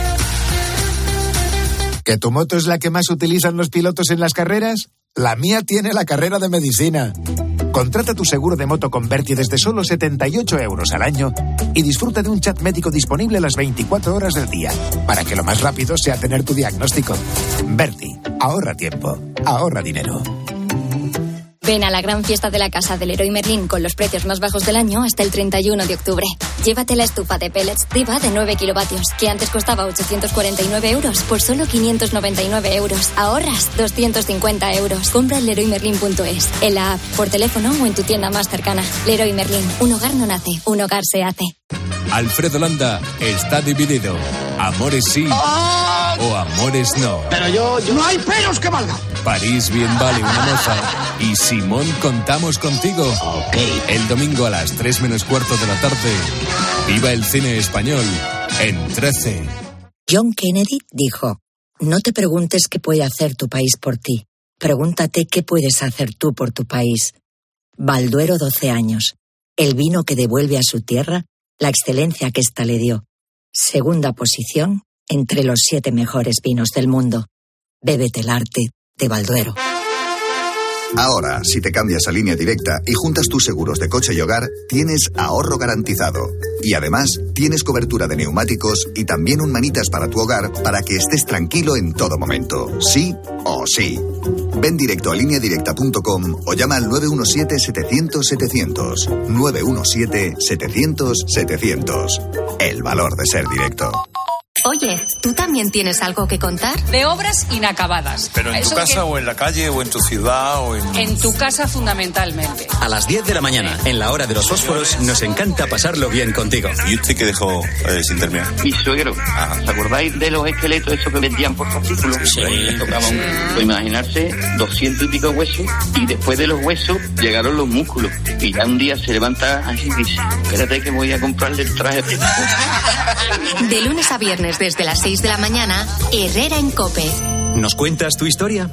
Speaker 25: ¿Que tu moto es la que más utilizan los pilotos en las carreras? La mía tiene la carrera de medicina. Contrata tu seguro de moto con Berti desde solo 78 euros al año y disfruta de un chat médico disponible las 24 horas del día, para que lo más rápido sea tener tu diagnóstico. Berti, ahorra tiempo, ahorra dinero.
Speaker 26: Ven a la gran fiesta de la casa del Leroy Merlin con los precios más bajos del año hasta el 31 de octubre. Llévate la estufa de pellets Diva de 9 kilovatios, que antes costaba 849 euros por solo 599 euros. Ahorras 250 euros. Compra en leroymerlin.es, en la app, por teléfono o en tu tienda más cercana. Leroy Merlin, un hogar no nace, un hogar se hace.
Speaker 27: Alfredo Landa está dividido. Amores sí o amores no.
Speaker 28: Pero yo... ¡No hay peros que valgan!
Speaker 27: París bien vale una moza y Simón contamos contigo.
Speaker 28: Ok.
Speaker 27: El domingo a las 3 menos cuarto de la tarde. Viva el cine español en 13.
Speaker 29: John Kennedy dijo: no te preguntes qué puede hacer tu país por ti. Pregúntate qué puedes hacer tú por tu país. Balduero 12 años. El vino que devuelve a su tierra la excelencia que ésta le dio. Segunda posición entre los 7 mejores vinos del mundo. Bébete el arte de Balduero.
Speaker 30: Ahora, si te cambias a Línea Directa y juntas tus seguros de coche y hogar, tienes ahorro garantizado. Y además, tienes cobertura de neumáticos y también un manitas para tu hogar para que estés tranquilo en todo momento. Sí o sí. Ven directo a lineadirecta.com o llama al 917-700-700. 917-700-700. El valor de ser directo.
Speaker 4: Oye, ¿tú también tienes algo que contar?
Speaker 31: De obras inacabadas.
Speaker 20: ¿Pero en tu casa o en la calle o en tu ciudad o en...?
Speaker 31: En tu casa fundamentalmente.
Speaker 3: A las 10 de la mañana, en la hora de los fósforos, nos encanta pasarlo bien contigo.
Speaker 20: ¿Y usted qué dejó sin terminar?
Speaker 32: Mi suegro. ¿Os acordáis de los esqueletos esos que vendían por fascículos?
Speaker 20: Sí.
Speaker 32: Les tocaban, imaginarse, 200 y pico huesos, y después de los huesos llegaron los músculos. Y ya un día se levanta así y dice: espérate que voy a comprarle el traje.
Speaker 4: De lunes a viernes desde las 6 de la mañana, Herrera en COPE.
Speaker 3: ¿Nos cuentas tu historia?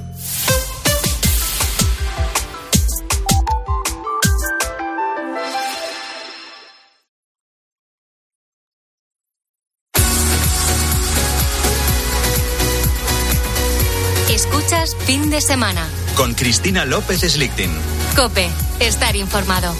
Speaker 4: Escuchas Fin de Semana.
Speaker 3: Con Cristina López Slichting.
Speaker 4: COPE. Estar informado.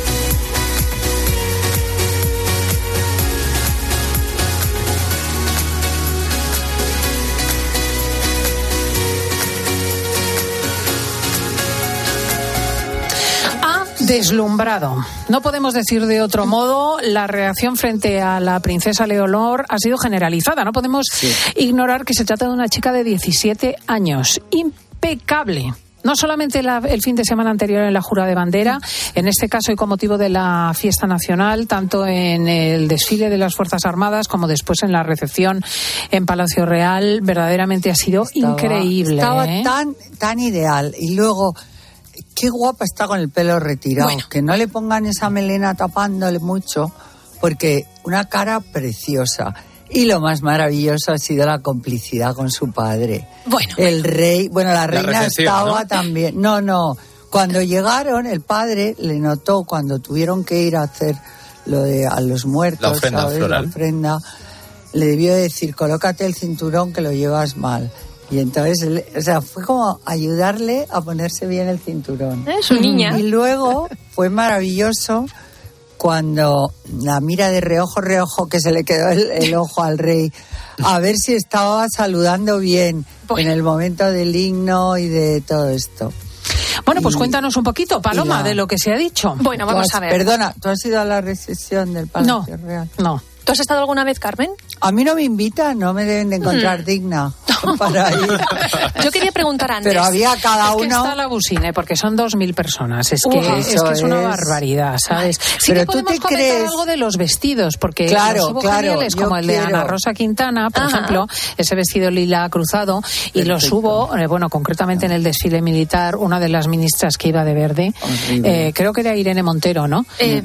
Speaker 2: Deslumbrado. No podemos decir de otro modo, la reacción frente a la princesa Leonor ha sido generalizada. No podemos ignorar que se trata de una chica de 17 años. Impecable. No solamente el fin de semana anterior en la jura de bandera, en este caso y con motivo de la fiesta nacional, tanto en el desfile de las Fuerzas Armadas como después en la recepción en Palacio Real, verdaderamente ha sido increíble.
Speaker 1: Estaba tan ideal. Y luego, qué guapa está con el pelo retirado. Bueno. Que no le pongan esa melena tapándole mucho, porque una cara preciosa. Y lo más maravilloso ha sido la complicidad con su padre.
Speaker 2: Bueno.
Speaker 1: El rey, la reina estaba, ¿no? También. No. Cuando llegaron, el padre le notó cuando tuvieron que ir a hacer lo de a los muertos,
Speaker 12: la ofrenda
Speaker 1: ¿sabes?
Speaker 12: floral.
Speaker 1: La ofrenda. Le debió decir: colócate el cinturón que lo llevas mal. Y entonces, fue como ayudarle a ponerse bien el cinturón.
Speaker 5: Su niña.
Speaker 1: Y luego fue maravilloso cuando la mira de reojo, que se le quedó el ojo al rey, a ver si estaba saludando bien en el momento del himno y de todo esto.
Speaker 2: Bueno, pues cuéntanos un poquito, Paloma, de lo que se ha dicho.
Speaker 5: Bueno, vamos a ver.
Speaker 1: Perdona, ¿tú has ido a la recepción del Palacio Real?
Speaker 2: No.
Speaker 5: ¿Tú has estado alguna vez, Carmen?
Speaker 1: A mí no me invitan, no me deben de encontrar digna para ir.
Speaker 5: Yo quería preguntar antes.
Speaker 1: Pero había cada uno...
Speaker 2: Es que está la Busine, porque son 2.000 personas. Es que es una barbaridad, ¿sabes? Sí, pero que podemos comentar algo de los vestidos, porque los hubo geniales, como el de Ana Rosa Quintana, por ejemplo, ese vestido lila cruzado, y los hubo, concretamente en el desfile militar, una de las ministras que iba de verde, creo que era Irene Montero, ¿no?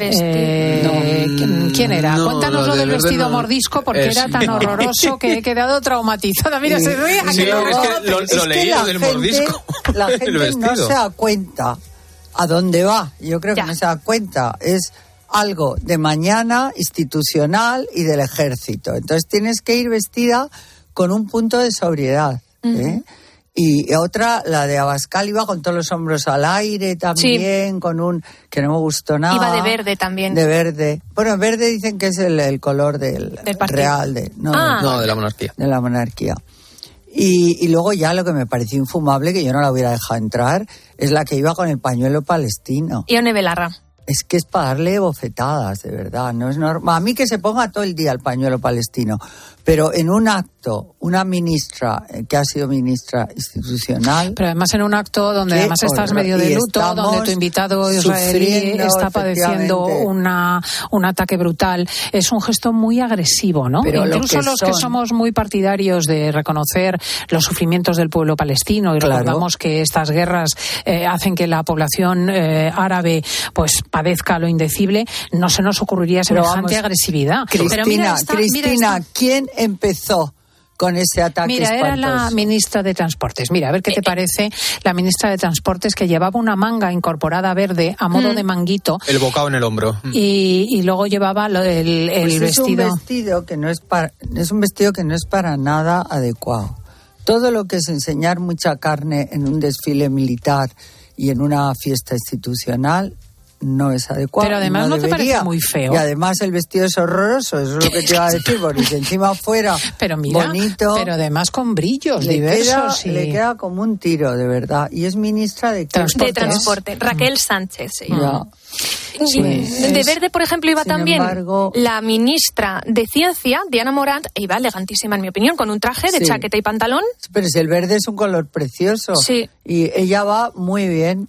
Speaker 2: ¿Quién era? Cuéntanos lo del vestido mordisco, porque era tan horroroso que he quedado traumatizada. Mira, se ríe.
Speaker 12: Lo leí del mordisco.
Speaker 1: La gente no se da cuenta a dónde va. Yo creo que no se da cuenta. Es algo de mañana, institucional y del ejército. Entonces tienes que ir vestida con un punto de sobriedad. Y otra, la de Abascal, iba con todos los hombros al aire también, con un... que no me gustó nada.
Speaker 5: Iba de verde también.
Speaker 1: De verde. Bueno, verde dicen que es el color del real.
Speaker 12: No, de la monarquía.
Speaker 1: De la monarquía. Y luego ya lo que me pareció infumable, que yo no la hubiera dejado entrar, es la que iba con el pañuelo palestino.
Speaker 5: Ione Belarra.
Speaker 1: Es que es para darle bofetadas, de verdad. No es normal. A mí que se ponga todo el día el pañuelo palestino. Pero en un acto, una ministra, que ha sido ministra institucional...
Speaker 2: Pero además en un acto donde además estás medio de luto, donde tu invitado israelí está padeciendo un ataque brutal. Es un gesto muy agresivo, ¿no? Pero incluso los que somos muy partidarios de reconocer los sufrimientos del pueblo palestino y recordamos que estas guerras hacen que la población árabe pues padezca lo indecible, no se nos ocurriría semejante agresividad.
Speaker 1: Cristina, ¿quién empezó con ese ataque espantoso?
Speaker 2: Era la ministra de Transportes. Mira, a ver qué te parece la ministra de Transportes, que llevaba una manga incorporada verde a modo de manguito.
Speaker 12: El bocado en el hombro.
Speaker 2: Y luego llevaba el vestido.
Speaker 1: Es un vestido que no es para nada adecuado. Todo lo que es enseñar mucha carne en un desfile militar y en una fiesta institucional no es adecuado.
Speaker 2: Pero además no te parece muy feo.
Speaker 1: Y además el vestido es horroroso, eso es lo que te iba a decir, porque si encima fuera bonito...
Speaker 2: Pero además con brillos diversos.
Speaker 1: Le queda como un tiro, de verdad. Y es ministra de
Speaker 5: Transporte. Raquel Sánchez. De verde, por ejemplo, iba también la ministra de Ciencia, Diana Morant, e iba elegantísima, en mi opinión, con un traje de chaqueta y pantalón.
Speaker 1: Pero si el verde es un color precioso.
Speaker 5: Sí.
Speaker 1: Y ella va muy bien,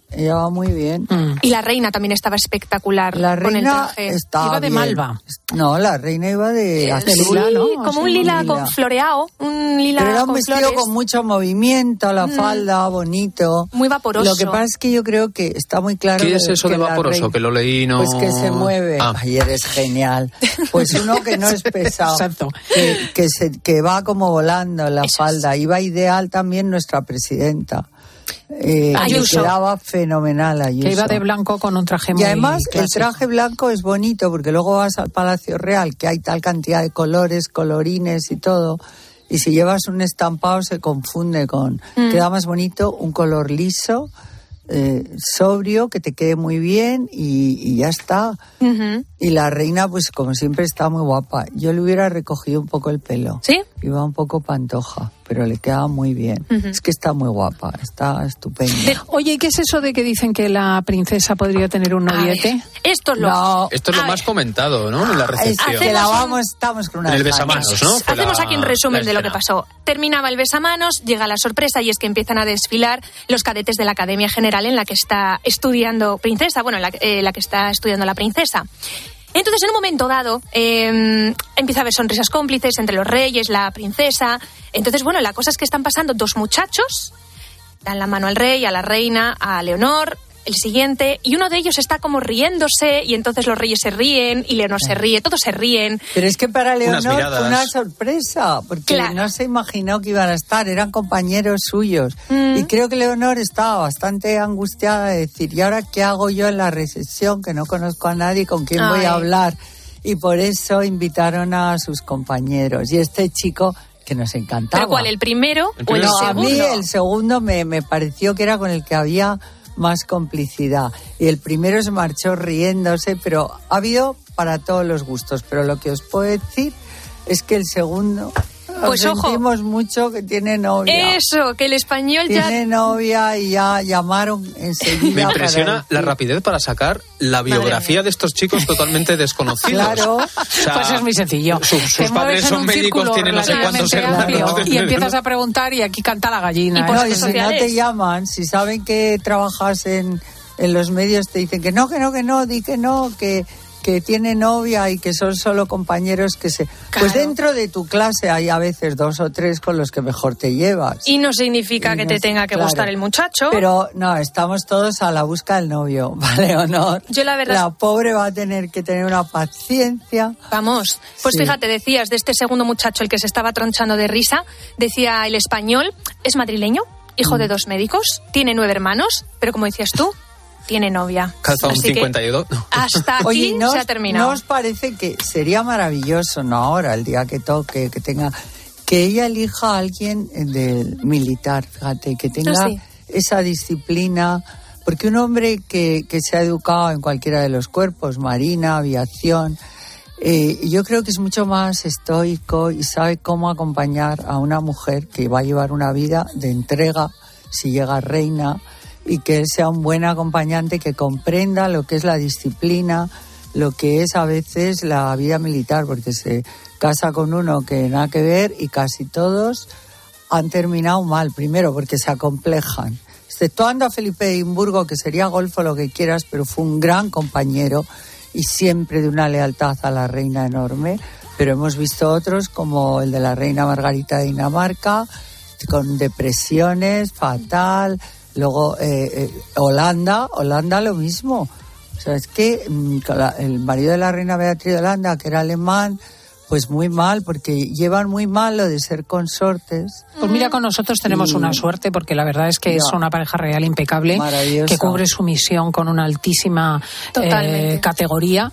Speaker 5: Y la reina también estaba espectacular.
Speaker 1: La reina
Speaker 5: con el traje.
Speaker 2: Iba de malva.
Speaker 1: No, la reina iba de
Speaker 5: azul, ¿no? Como un lila con floreado.
Speaker 1: Pero era un vestido
Speaker 5: flores.
Speaker 1: con mucho movimiento, la falda, bonito.
Speaker 5: Muy vaporoso.
Speaker 1: Lo que pasa es que yo creo que está muy claro...
Speaker 12: ¿Qué es eso de vaporoso? Que lo leí no...
Speaker 1: Pues que se mueve. Ay, eres genial. Pues uno que no es pesado.
Speaker 2: Exacto.
Speaker 1: Que va como volando en la falda. Iba ideal también nuestra presidenta.
Speaker 5: Ayuso.
Speaker 1: Quedaba fenomenal Ayuso.
Speaker 2: Que iba de blanco con un traje muy
Speaker 1: Y además
Speaker 2: clásico.
Speaker 1: El traje blanco es bonito porque luego vas al Palacio Real, que hay tal cantidad de colores, colorines y todo, y si llevas un estampado se confunde con... Queda más bonito un color liso, sobrio, que te quede muy bien y ya está. Y la reina, pues como siempre, está muy guapa. Yo le hubiera recogido un poco el pelo.
Speaker 5: ¿Sí?
Speaker 1: Iba un poco pantoja, pero le queda muy bien. Es que está muy guapa, está estupenda.
Speaker 2: Oye, ¿y qué es eso de que dicen que la princesa podría tener un noviete?
Speaker 5: Esto es lo
Speaker 12: más comentado, ¿no? En la recepción.
Speaker 1: Estamos con una...
Speaker 12: En el besamanos, ¿no?
Speaker 5: Hacemos aquí un resumen de lo que pasó. Terminaba el besamanos, llega la sorpresa y es que empiezan a desfilar los cadetes de la Academia General en la que está estudiando princesa, la que está estudiando la princesa. Entonces, en un momento dado, empieza a haber sonrisas cómplices entre los reyes, la princesa. Entonces, la cosa es que están pasando dos muchachos, dan la mano al rey, a la reina, a Leonor, el siguiente, y uno de ellos está como riéndose, y entonces los reyes se ríen, y Leonor se ríe, todos se ríen.
Speaker 1: Pero es que para Leonor fue una sorpresa, porque no se imaginó que iban a estar, eran compañeros suyos. Y creo que Leonor estaba bastante angustiada de decir, ¿y ahora qué hago yo en la recepción? Que no conozco a nadie, ¿con quién voy a hablar? Y por eso invitaron a sus compañeros. Y este chico que nos encantaba.
Speaker 5: ¿Pero cuál, el primero o el segundo?
Speaker 1: A mí el segundo me pareció que era con el que había más complicidad. Y el primero se marchó riéndose, pero ha habido para todos los gustos. Pero lo que os puedo decir es que el segundo...
Speaker 5: Pues
Speaker 1: sentimos mucho que tiene novia.
Speaker 5: Eso, que el español
Speaker 1: tiene novia y ya llamaron enseguida.
Speaker 12: Me impresiona la rapidez para sacar la biografía de estos chicos totalmente desconocidos.
Speaker 1: Claro.
Speaker 2: O sea, pues es muy sencillo.
Speaker 12: Sus padres son médicos, tienen no sé cuántos hermanos.
Speaker 2: Y empiezas a preguntar y aquí canta la gallina.
Speaker 1: Y si no te llaman, si saben que trabajas en los medios, te dicen que no, di que no, que tiene novia y que son solo compañeros que se... Claro. Pues dentro de tu clase hay a veces 2 o 3 con los que mejor te llevas.
Speaker 5: Y no significa que te tenga que gustar el muchacho.
Speaker 1: Pero no, estamos todos a la busca del novio, ¿vale, Honor?
Speaker 5: Yo la verdad...
Speaker 1: La pobre va a tener que tener una paciencia.
Speaker 5: Vamos, pues fíjate, decías de este segundo muchacho, el que se estaba tronchando de risa, decía el español, es madrileño, hijo de 2 médicos, tiene 9 hermanos, pero como decías tú, tiene novia.
Speaker 12: Calza un 52.
Speaker 5: Hasta aquí se ha terminado.
Speaker 1: ¿No os parece que sería maravilloso, no ahora, el día que toque, que tenga, que ella elija a alguien del militar, fíjate, que tenga esa disciplina? Porque un hombre que se ha educado en cualquiera de los cuerpos, marina, aviación, yo creo que es mucho más estoico y sabe cómo acompañar a una mujer que va a llevar una vida de entrega si llega reina, y que él sea un buen acompañante que comprenda lo que es la disciplina, lo que es a veces la vida militar, porque se casa con uno que nada que ver y casi todos han terminado mal. Primero, porque se acomplejan. Exceptuando a Felipe de Edimburgo, que sería golfo lo que quieras, pero fue un gran compañero y siempre de una lealtad a la reina enorme. Pero hemos visto otros, como el de la reina Margarita de Dinamarca, con depresiones, fatal... Luego, Holanda lo mismo. O sea, es que el marido de la reina Beatriz de Holanda, que era alemán, pues muy mal, porque llevan muy mal lo de ser consortes.
Speaker 2: Pues mira, con nosotros tenemos una suerte, porque la verdad es que es una pareja real impecable, que cubre su misión con una altísima categoría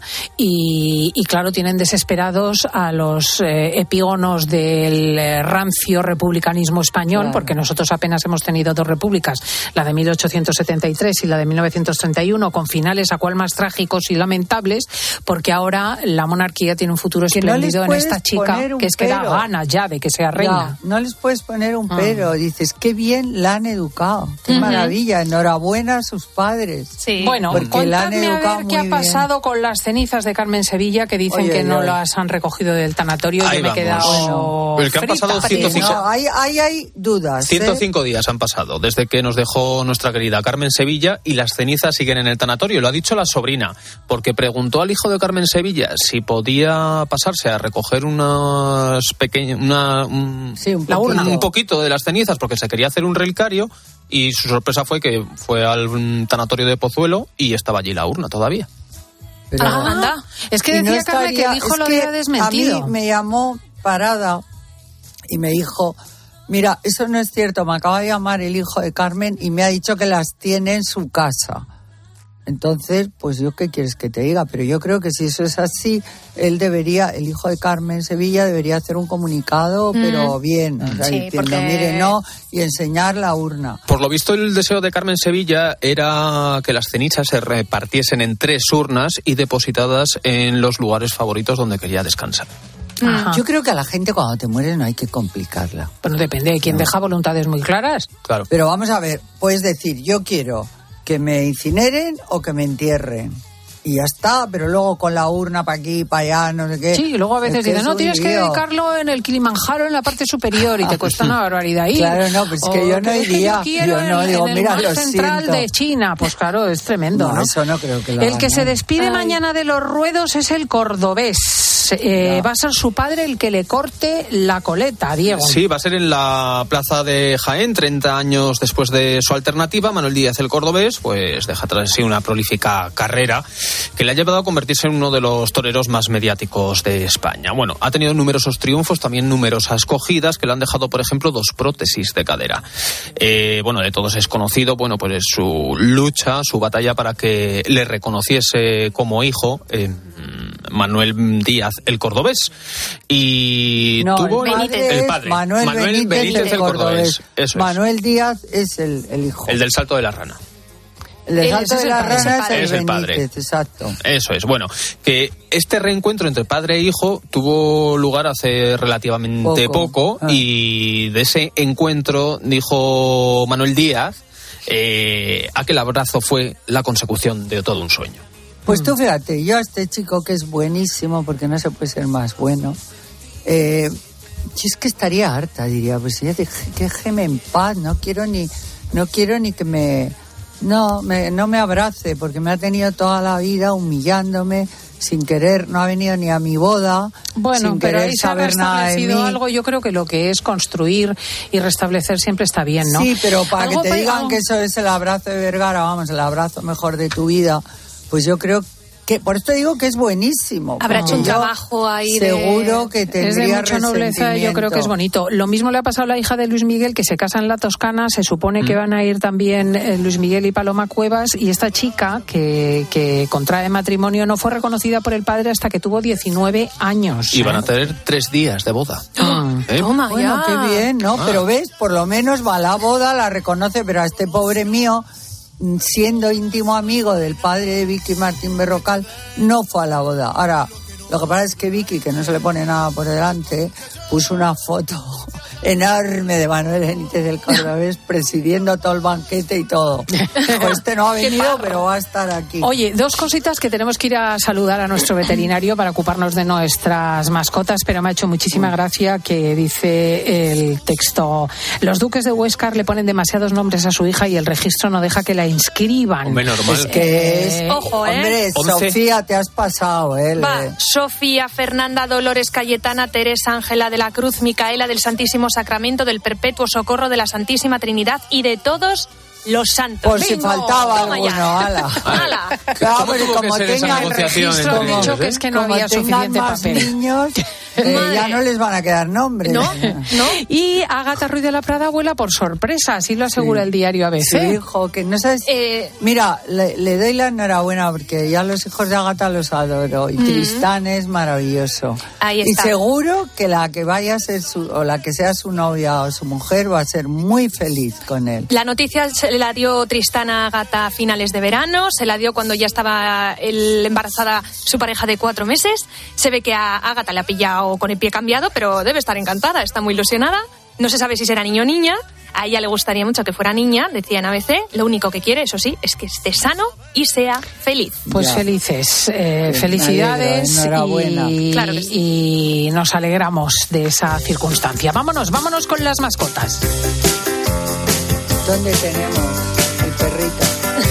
Speaker 2: y claro, tienen desesperados a los epígonos del rancio republicanismo español, porque nosotros apenas hemos tenido 2 repúblicas, la de 1873 y la de 1931, con finales a cual más trágicos y lamentables, porque ahora la monarquía tiene un futuro espléndido en esta chica, que es que da ganas ya de que sea reina.
Speaker 1: No les puedes poner un pero. Dices, qué bien la han educado, qué maravilla, enhorabuena a sus padres.
Speaker 5: Sí.
Speaker 2: Bueno, contadme a ver qué ha pasado con las cenizas de Carmen Sevilla, que dicen que no las han recogido del tanatorio. Yo me he quedado
Speaker 12: el que han pasado 105...
Speaker 1: No, hay dudas.
Speaker 12: 105 días han pasado desde que nos dejó nuestra querida Carmen Sevilla y las cenizas siguen en el tanatorio. Lo ha dicho la sobrina, porque preguntó al hijo de Carmen Sevilla si podía pasarse a recoger unas pequeñas... un poquito de las cenizas, porque se quería hacer un relicario, y su sorpresa fue que fue al tanatorio de Pozuelo y estaba allí la urna todavía.
Speaker 1: Pero,
Speaker 2: anda. Es que decía no Carmen que el hijo lo había desmentido.
Speaker 1: A mí me llamó Parada y me dijo, mira, eso no es cierto, me acaba de llamar el hijo de Carmen y me ha dicho que las tiene en su casa. Entonces, pues yo qué quieres que te diga, pero yo creo que si eso es así, el hijo de Carmen Sevilla debería hacer un comunicado, pero bien, o sea, diciendo, mire, no, y enseñar la urna.
Speaker 12: Por lo visto, el deseo de Carmen Sevilla era que las cenizas se repartiesen en 3 urnas y depositadas en los lugares favoritos donde quería descansar.
Speaker 1: Yo creo que a la gente cuando te mueres no hay que complicarla.
Speaker 2: Bueno, depende de quién deja voluntades muy claras.
Speaker 12: Claro.
Speaker 1: Pero vamos a ver, puedes decir, yo quiero que me incineren o que me entierren. Y ya está, pero luego con la urna para aquí, para allá, no sé qué.
Speaker 2: Sí, y luego a veces dicen, no, tienes que dedicarlo en el Kilimanjaro, en la parte superior, y te cuesta una barbaridad ir.
Speaker 1: Claro, no, pues es que yo no iría.
Speaker 2: Yo no digo, mira, lo central de China. Pues claro, es tremendo, ¿no?
Speaker 1: Eso no creo que lo
Speaker 2: El que se despide mañana de los ruedos es el cordobés. Va a ser su padre el que le corte la coleta, Diego.
Speaker 12: Sí, va a ser en la plaza de Jaén, 30 años después de su alternativa. Manuel Díaz, el cordobés, pues deja tras sí una prolífica carrera que le ha llevado a convertirse en uno de los toreros más mediáticos de España. Bueno, ha tenido numerosos triunfos, también numerosas cogidas que le han dejado, por ejemplo, 2 prótesis de cadera. De todos es conocido, pues su lucha, su batalla para que le reconociese como hijo, Manuel Díaz el cordobés. Y tuvo el padre.
Speaker 1: Manuel Benítez el cordobés.
Speaker 12: Eso
Speaker 1: Manuel Díaz es el hijo.
Speaker 12: El del salto de la rana.
Speaker 1: El del salto de la rana
Speaker 12: es el padre.
Speaker 1: Benítez, exacto.
Speaker 12: Eso es. Bueno, que este reencuentro entre padre e hijo tuvo lugar hace relativamente poco. Y de ese encuentro dijo Manuel Díaz aquel abrazo fue la consecución de todo un sueño.
Speaker 1: Pues tú fíjate, yo a este chico que es buenísimo, porque no se puede ser más bueno, si es que estaría harta, diría, pues ya déjeme en paz, no quiero ni que no me abrace, porque me ha tenido toda la vida humillándome, sin querer, no ha venido ni a mi boda,
Speaker 2: bueno,
Speaker 1: sin
Speaker 2: pero
Speaker 1: querer
Speaker 2: ahí se ha
Speaker 1: saber nada de mí.
Speaker 2: algo, yo creo que lo que es construir y restablecer siempre está bien, ¿no?
Speaker 1: Sí, pero para que te digan que eso es el abrazo de Vergara, vamos, el abrazo mejor de tu vida, pues yo creo que, por esto digo que es buenísimo.
Speaker 5: Habrá hecho un trabajo ahí
Speaker 1: seguro que tendría
Speaker 2: es de mucha nobleza, yo creo que es bonito. Lo mismo le ha pasado a la hija de Luis Miguel, que se casa en la Toscana, se supone que van a ir también Luis Miguel y Paloma Cuevas, y esta chica que contrae matrimonio no fue reconocida por el padre hasta que tuvo 19 años.
Speaker 12: Y van a tener 3 días de boda.
Speaker 1: Toma, bueno, qué bien, ¿no? Pero ves, por lo menos va a la boda, la reconoce, pero a este pobre mío, siendo íntimo amigo del padre de Vicky Martín Berrocal, no fue a la boda. Ahora, lo que pasa es que Vicky, que no se le pone nada por delante, puso una foto enorme de Manuel Benítez del Cordobés presidiendo todo el banquete y todo. Pues este no ha venido, pero va a estar aquí.
Speaker 2: Oye, 2 cositas que tenemos que ir a saludar a nuestro veterinario para ocuparnos de nuestras mascotas, pero me ha hecho muchísima gracia que dice el texto: los duques de Huéscar le ponen demasiados nombres a su hija y el registro no deja que la inscriban.
Speaker 12: Hombre, normal.
Speaker 1: Es que
Speaker 5: ojo,
Speaker 1: hombre,
Speaker 12: 11.
Speaker 1: Sofía, te has pasado,
Speaker 5: Va, Sofía, Fernanda, Dolores, Cayetana, Teresa, Ángela de la Cruz, Micaela del Santísimo Sacramento, del Perpetuo Socorro, de la Santísima Trinidad y de todos los santos.
Speaker 1: Por si faltaba alguno, ala. Claro, pero como tengan
Speaker 2: registro, han dicho que es que no había suficiente papel.
Speaker 1: Niños, ya no les van a quedar nombres.
Speaker 5: No.
Speaker 2: Y Ágata Ruiz de la Prada vuela por sorpresa, así lo asegura el diario ABC.
Speaker 1: Sí, hijo, que no sabes. Mira, le doy la enhorabuena porque ya los hijos de Ágata los adoro y Tristán es maravilloso.
Speaker 5: Ahí está.
Speaker 1: Y seguro que la que vaya a ser o la que sea su novia o su mujer va a ser muy feliz con él.
Speaker 5: La noticia se la dio Tristán a Ágata a finales de verano, se la dio cuando ya estaba embarazada su pareja de 4 meses. Se ve que a Ágata le ha pillado con el pie cambiado, pero debe estar encantada, está muy ilusionada. No se sabe si será niño o niña. A ella le gustaría mucho que fuera niña, decía en ABC. Lo único que quiere, eso sí, es que esté sano y sea feliz.
Speaker 2: Pues ya. Felices, felicidades
Speaker 1: alegro,
Speaker 5: claro que
Speaker 2: y nos alegramos de esa circunstancia. Vámonos con las mascotas.
Speaker 1: ¿Dónde tenemos el perrito?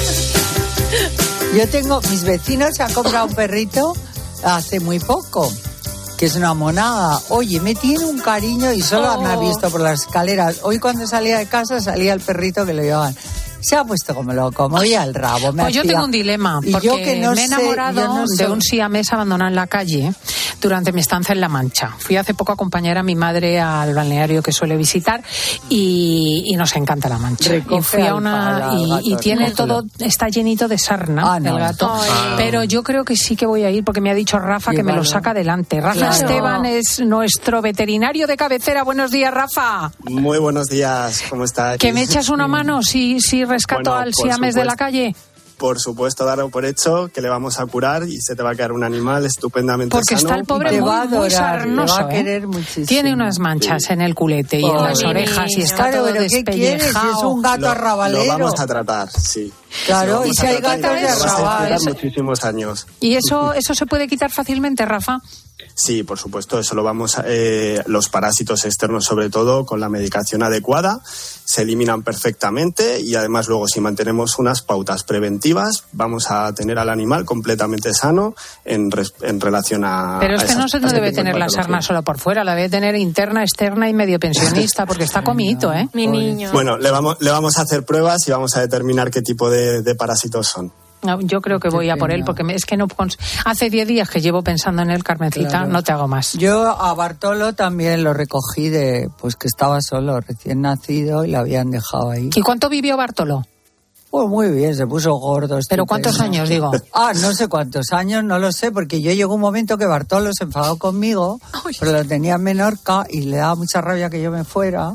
Speaker 1: Yo tengo, mis vecinos se han comprado un perrito hace muy poco, que es una monada. Oye, me tiene un cariño y solo me ha visto por las escaleras. Hoy cuando salía de casa salía el perrito que lo llevaban. Se ha puesto como loco, movía el rabo.
Speaker 2: Pues yo tengo un dilema, porque yo que me he enamorado de un siamés abandonado en la calle durante mi estancia en La Mancha. Fui hace poco a acompañar a mi madre al balneario que suele visitar y nos encanta La Mancha. Y fui a una y tiene todo, está llenito de sarna el gato. Pero yo creo que sí que voy a ir porque me ha dicho Rafa que me lo saca adelante. Rafa Esteban es nuestro veterinario de cabecera. Buenos días, Rafa.
Speaker 9: Muy buenos días, ¿cómo estás?
Speaker 2: ¿Que me echas una mano si rescato al siamés de la calle?
Speaker 9: Por supuesto, darlo por hecho, que le vamos a curar y se te va a quedar un animal estupendamente
Speaker 2: porque
Speaker 9: sano.
Speaker 2: Porque está el pobre muy sarnoso,
Speaker 1: te va a querer muchísimo.
Speaker 2: Tiene unas manchas en el culete y en las orejas y está todo despellejado.
Speaker 1: ¿Qué quieres? Es un gato arrabalero.
Speaker 9: Lo vamos a tratar, sí.
Speaker 1: Claro, y si hay gatos de arrabal.
Speaker 9: Muchísimos años.
Speaker 2: ¿Y eso se puede quitar fácilmente, Rafa?
Speaker 9: Sí, por supuesto, eso lo vamos a, los parásitos externos sobre todo con la medicación adecuada se eliminan perfectamente y además luego si mantenemos unas pautas preventivas vamos a tener al animal completamente sano en relación a...
Speaker 2: Pero es que no se debe tener la sarna solo por fuera, la debe tener interna, externa y medio pensionista porque está comidito, ¿eh?
Speaker 5: Mi niño.
Speaker 9: Bueno, le vamos a hacer pruebas y vamos a determinar qué tipo de parásitos son.
Speaker 2: No, yo creo que voy a por él porque es que no hace 10 días que llevo pensando en él, Carmencita, claro. No te hago más.
Speaker 1: Yo a Bartolo también lo recogí pues que estaba solo, recién nacido y lo habían dejado ahí.
Speaker 2: ¿Y cuánto vivió Bartolo?
Speaker 1: Pues muy bien, se puso gordo.
Speaker 2: ¿Pero cuántos años, digo?
Speaker 1: No sé cuántos años, no lo sé, porque yo llegó un momento que Bartolo se enfadó conmigo, pero lo tenía en Menorca y le daba mucha rabia que yo me fuera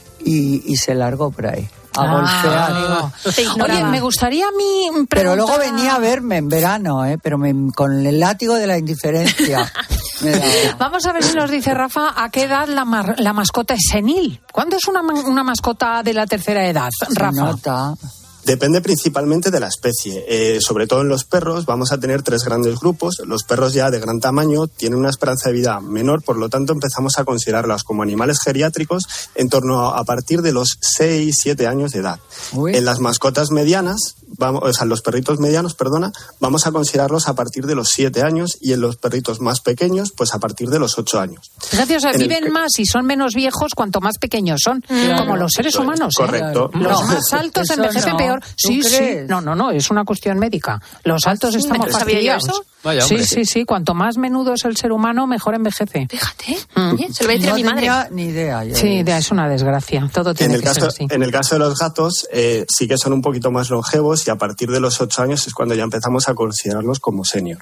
Speaker 1: y se largó por ahí a golpear.
Speaker 2: Oye, me gustaría a mí preguntar...
Speaker 1: Pero luego venía a verme en verano, pero con el látigo de la indiferencia.
Speaker 2: Vamos a ver si nos dice Rafa a qué edad la mascota es senil. ¿Cuándo es una mascota de la tercera edad, Rafa?
Speaker 9: Depende principalmente de la especie. Sobre todo en los perros vamos a tener 3 grandes grupos. Los perros ya de gran tamaño tienen una esperanza de vida menor, por lo tanto empezamos a considerarlos como animales geriátricos en torno a partir de los 6-7 años de edad. En las mascotas medianas, los perritos medianos, vamos a considerarlos a partir de los 7 años y en los perritos más pequeños, pues a partir de los 8 años.
Speaker 2: Fíjate, viven más y son menos viejos cuanto más pequeños son, como los seres humanos.
Speaker 9: Correcto.
Speaker 2: Los más altos envejecen peor. Sí. No, es una cuestión médica. Los altos estamos fastidiados. Sí. Cuanto más menudo es el ser humano, mejor envejece.
Speaker 5: Fíjate. Se lo voy a decir a mi madre.
Speaker 1: No tenía ni idea.
Speaker 2: Sí, es una desgracia. Todo tiene que ser así.
Speaker 9: En el caso de los gatos, sí que son un poquito más longevos y a partir de los 8 años es cuando ya empezamos a considerarlos como senior.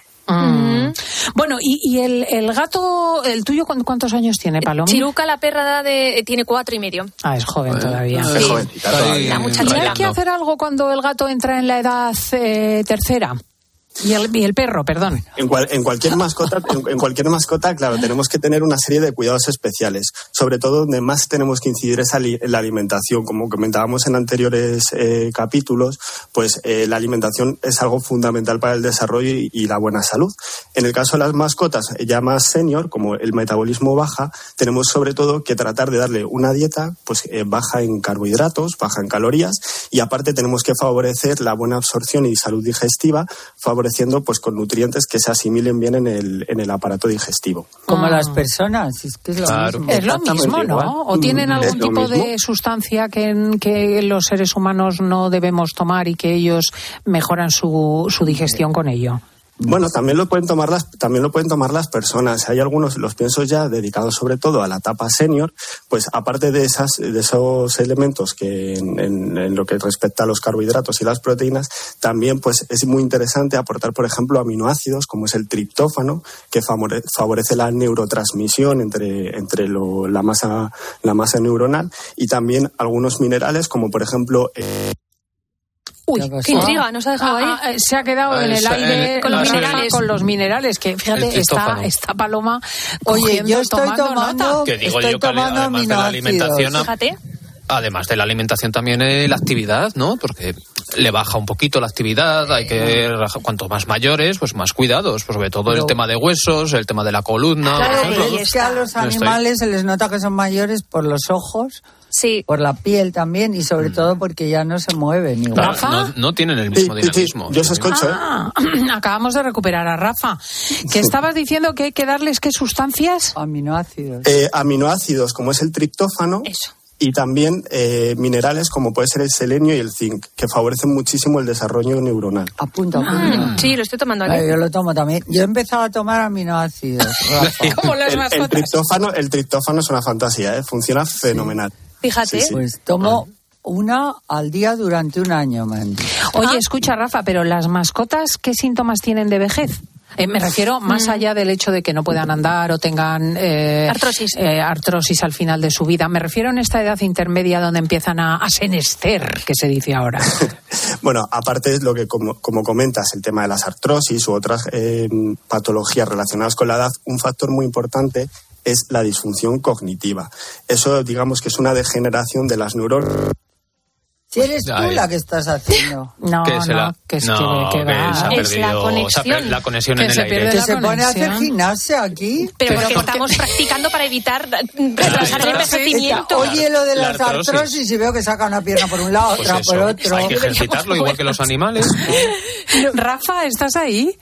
Speaker 2: Bueno, y el gato, el tuyo, ¿cuántos años tiene, Paloma?
Speaker 5: Chiruca, la perra tiene 4 y medio.
Speaker 2: Es joven todavía.
Speaker 9: Es jovencita todavía.
Speaker 2: ¿Y hay que hacer algo cuando el gato entra en la edad tercera? Y el perro, perdón.
Speaker 9: En cualquier mascota, claro, tenemos que tener una serie de cuidados especiales. Sobre todo donde más tenemos que incidir es en la alimentación. Como comentábamos en anteriores capítulos, pues la alimentación es algo fundamental para el desarrollo y la buena salud. En el caso de las mascotas ya más senior, como el metabolismo baja, tenemos sobre todo que tratar de darle una dieta pues baja en carbohidratos, baja en calorías, y aparte tenemos que favorecer la buena absorción y salud digestiva, favoreciendo pues con nutrientes que se asimilen bien en el aparato digestivo.
Speaker 1: Como las personas, es que es lo mismo.
Speaker 2: Es lo mismo, ¿no? ¿O tienen algún tipo de sustancia que los seres humanos no debemos tomar y que ellos mejoran su digestión con ello?
Speaker 9: Bueno, también lo pueden tomar las personas. Hay algunos, los piensos ya dedicados sobre todo a la etapa senior, pues aparte de esos elementos que en lo que respecta a los carbohidratos y las proteínas, también pues es muy interesante aportar, por ejemplo, aminoácidos como es el triptófano, que favorece la neurotransmisión entre la masa neuronal, y también algunos minerales como por ejemplo
Speaker 5: qué intriga, nos ha dejado ahí.
Speaker 2: Se ha quedado en el aire con los minerales, que fíjate, está Paloma.
Speaker 1: Oye, yo estoy tomando
Speaker 12: que digo yo que además de la alimentación,
Speaker 5: fíjate.
Speaker 12: Además de la alimentación también la actividad, ¿no? Porque le baja un poquito la actividad, hay que, cuanto más mayores, pues más cuidados, pues sobre todo el tema de huesos, el tema de la columna.
Speaker 1: Claro, pero es que a los animales se les nota que son mayores por los ojos.
Speaker 5: Sí.
Speaker 1: Por la piel también y sobre todo porque ya no se mueven igual.
Speaker 12: Claro, no tienen el mismo dinamismo.
Speaker 9: Yo os escucho,
Speaker 2: Acabamos de recuperar a Rafa. ¿Qué estabas diciendo? ¿Que hay que darles qué sustancias?
Speaker 1: Aminoácidos.
Speaker 9: Aminoácidos como es el triptófano.
Speaker 5: Eso.
Speaker 9: Y también minerales como puede ser el selenio y el zinc, que favorecen muchísimo el desarrollo neuronal.
Speaker 1: Apunta.
Speaker 5: Sí, lo estoy tomando aquí.
Speaker 1: Yo lo tomo también. Yo he empezado a tomar aminoácidos, Rafa.
Speaker 2: Como las mascotas.
Speaker 9: El triptófano es una fantasía, funciona fenomenal.
Speaker 5: Fíjate.
Speaker 9: Sí.
Speaker 1: Pues tomo una al día durante un año, man.
Speaker 2: Oye, escucha, Rafa, pero las mascotas, ¿qué síntomas tienen de vejez? Me refiero más allá del hecho de que no puedan andar o tengan artrosis al final de su vida. Me refiero en esta edad intermedia donde empiezan a senester, que se dice ahora.
Speaker 9: Bueno, aparte es lo que, como comentas, el tema de las artrosis u otras patologías relacionadas con la edad, un factor muy importante es la disfunción cognitiva. Eso, digamos, que es una degeneración de las neuronas.
Speaker 1: Si eres tú la que estás haciendo.
Speaker 2: Es la
Speaker 5: conexión.
Speaker 12: La conexión en el aire.
Speaker 1: Que se pone a hacer gimnasia aquí.
Speaker 5: Pero porque estamos practicando para evitar retrasar el envejecimiento.
Speaker 1: Oye, lo de las artrosis y veo que saca una pierna por un lado, otra por otro.
Speaker 12: Hay que ejercitarlo igual que los animales.
Speaker 2: Rafa, ¿estás ahí?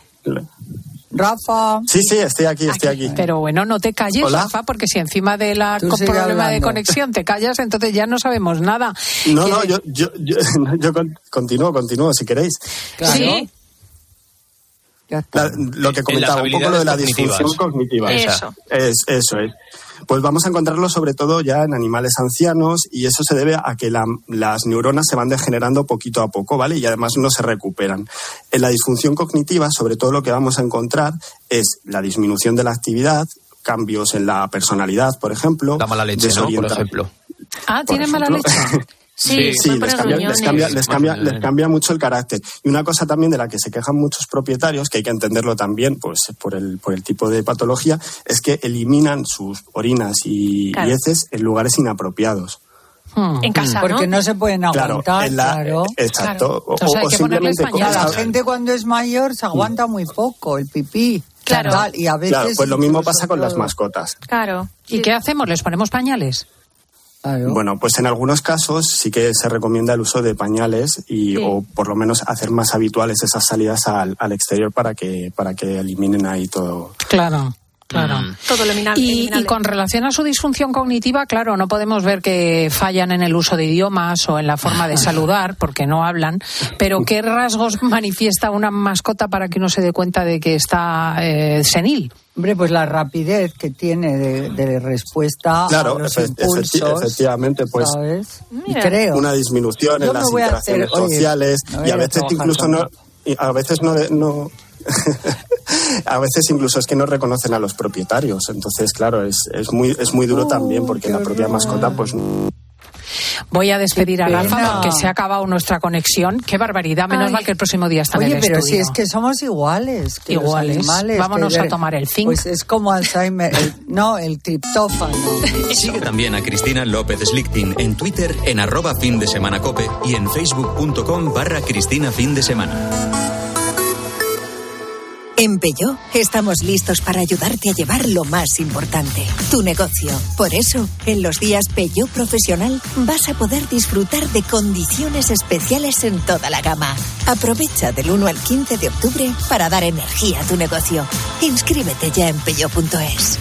Speaker 1: Rafa.
Speaker 9: Sí, estoy aquí.
Speaker 2: Pero bueno, no te calles,
Speaker 9: Hola.
Speaker 2: Rafa, porque si encima de la problema de conexión te callas, entonces ya no sabemos nada.
Speaker 9: No, yo continúo si queréis.
Speaker 1: Claro.
Speaker 2: Sí.
Speaker 9: Lo que comentaba, un poco lo de la disfunción cognitiva.
Speaker 5: Eso
Speaker 9: es. Pues vamos a encontrarlo sobre todo ya en animales ancianos, y eso se debe a que las neuronas se van degenerando poquito a poco, ¿vale? Y además no se recuperan. En la disfunción cognitiva, sobre todo lo que vamos a encontrar es la disminución de la actividad, cambios en la personalidad, por ejemplo.
Speaker 12: La mala leche, ¿no? Por ejemplo.
Speaker 2: ¿Tienen mala leche?
Speaker 5: Sí,
Speaker 9: les cambia mucho el carácter. Y una cosa también de la que se quejan muchos propietarios, que hay que entenderlo también pues por el tipo de patología, es que eliminan sus orinas y heces en lugares inapropiados.
Speaker 5: En casa,
Speaker 1: porque no se pueden aguantar, claro.
Speaker 9: Exacto.
Speaker 2: Claro. O simplemente
Speaker 1: la gente cuando es mayor se aguanta muy poco el pipí.
Speaker 5: Claro.
Speaker 1: Y a veces,
Speaker 9: claro, pues lo mismo pasa con las mascotas.
Speaker 5: Claro.
Speaker 2: ¿Y qué hacemos? ¿Les ponemos pañales?
Speaker 1: Claro.
Speaker 9: Bueno, pues en algunos casos sí que se recomienda el uso de pañales o por lo menos hacer más habituales esas salidas al exterior para que eliminen ahí todo.
Speaker 2: Claro.
Speaker 5: Todo lo eliminable.
Speaker 2: Y con relación a su disfunción cognitiva, claro, no podemos ver que fallan en el uso de idiomas o en la forma de saludar, porque no hablan, pero ¿qué rasgos manifiesta una mascota para que uno se dé cuenta de que está senil?
Speaker 1: Hombre, pues la rapidez que tiene de respuesta a los impulsos.
Speaker 9: Efectivamente, pues
Speaker 1: ¿sabes? Y creo.
Speaker 9: Una disminución en las interacciones sociales y a veces incluso a veces incluso es que no reconocen a los propietarios. Entonces, claro, es muy duro también porque la propia mascota pues...
Speaker 2: Voy a despedir a Rafa porque se ha acabado nuestra conexión. Qué barbaridad, menos mal que el próximo día está en el estudio.
Speaker 1: Pero si es que somos iguales que los animales.
Speaker 2: Vámonos a tomar el zinc.
Speaker 1: Pues es como Alzheimer, el triptófano.
Speaker 3: Sigue también a Cristina López Slichting en Twitter en @findesemanacope y en facebook.com/Cristina Fin de Semana.
Speaker 29: En Peugeot estamos listos para ayudarte a llevar lo más importante, tu negocio. Por eso, en los días Peugeot Profesional vas a poder disfrutar de condiciones especiales en toda la gama. Aprovecha del 1 al 15 de octubre para dar energía a tu negocio. Inscríbete ya en peugeot.es.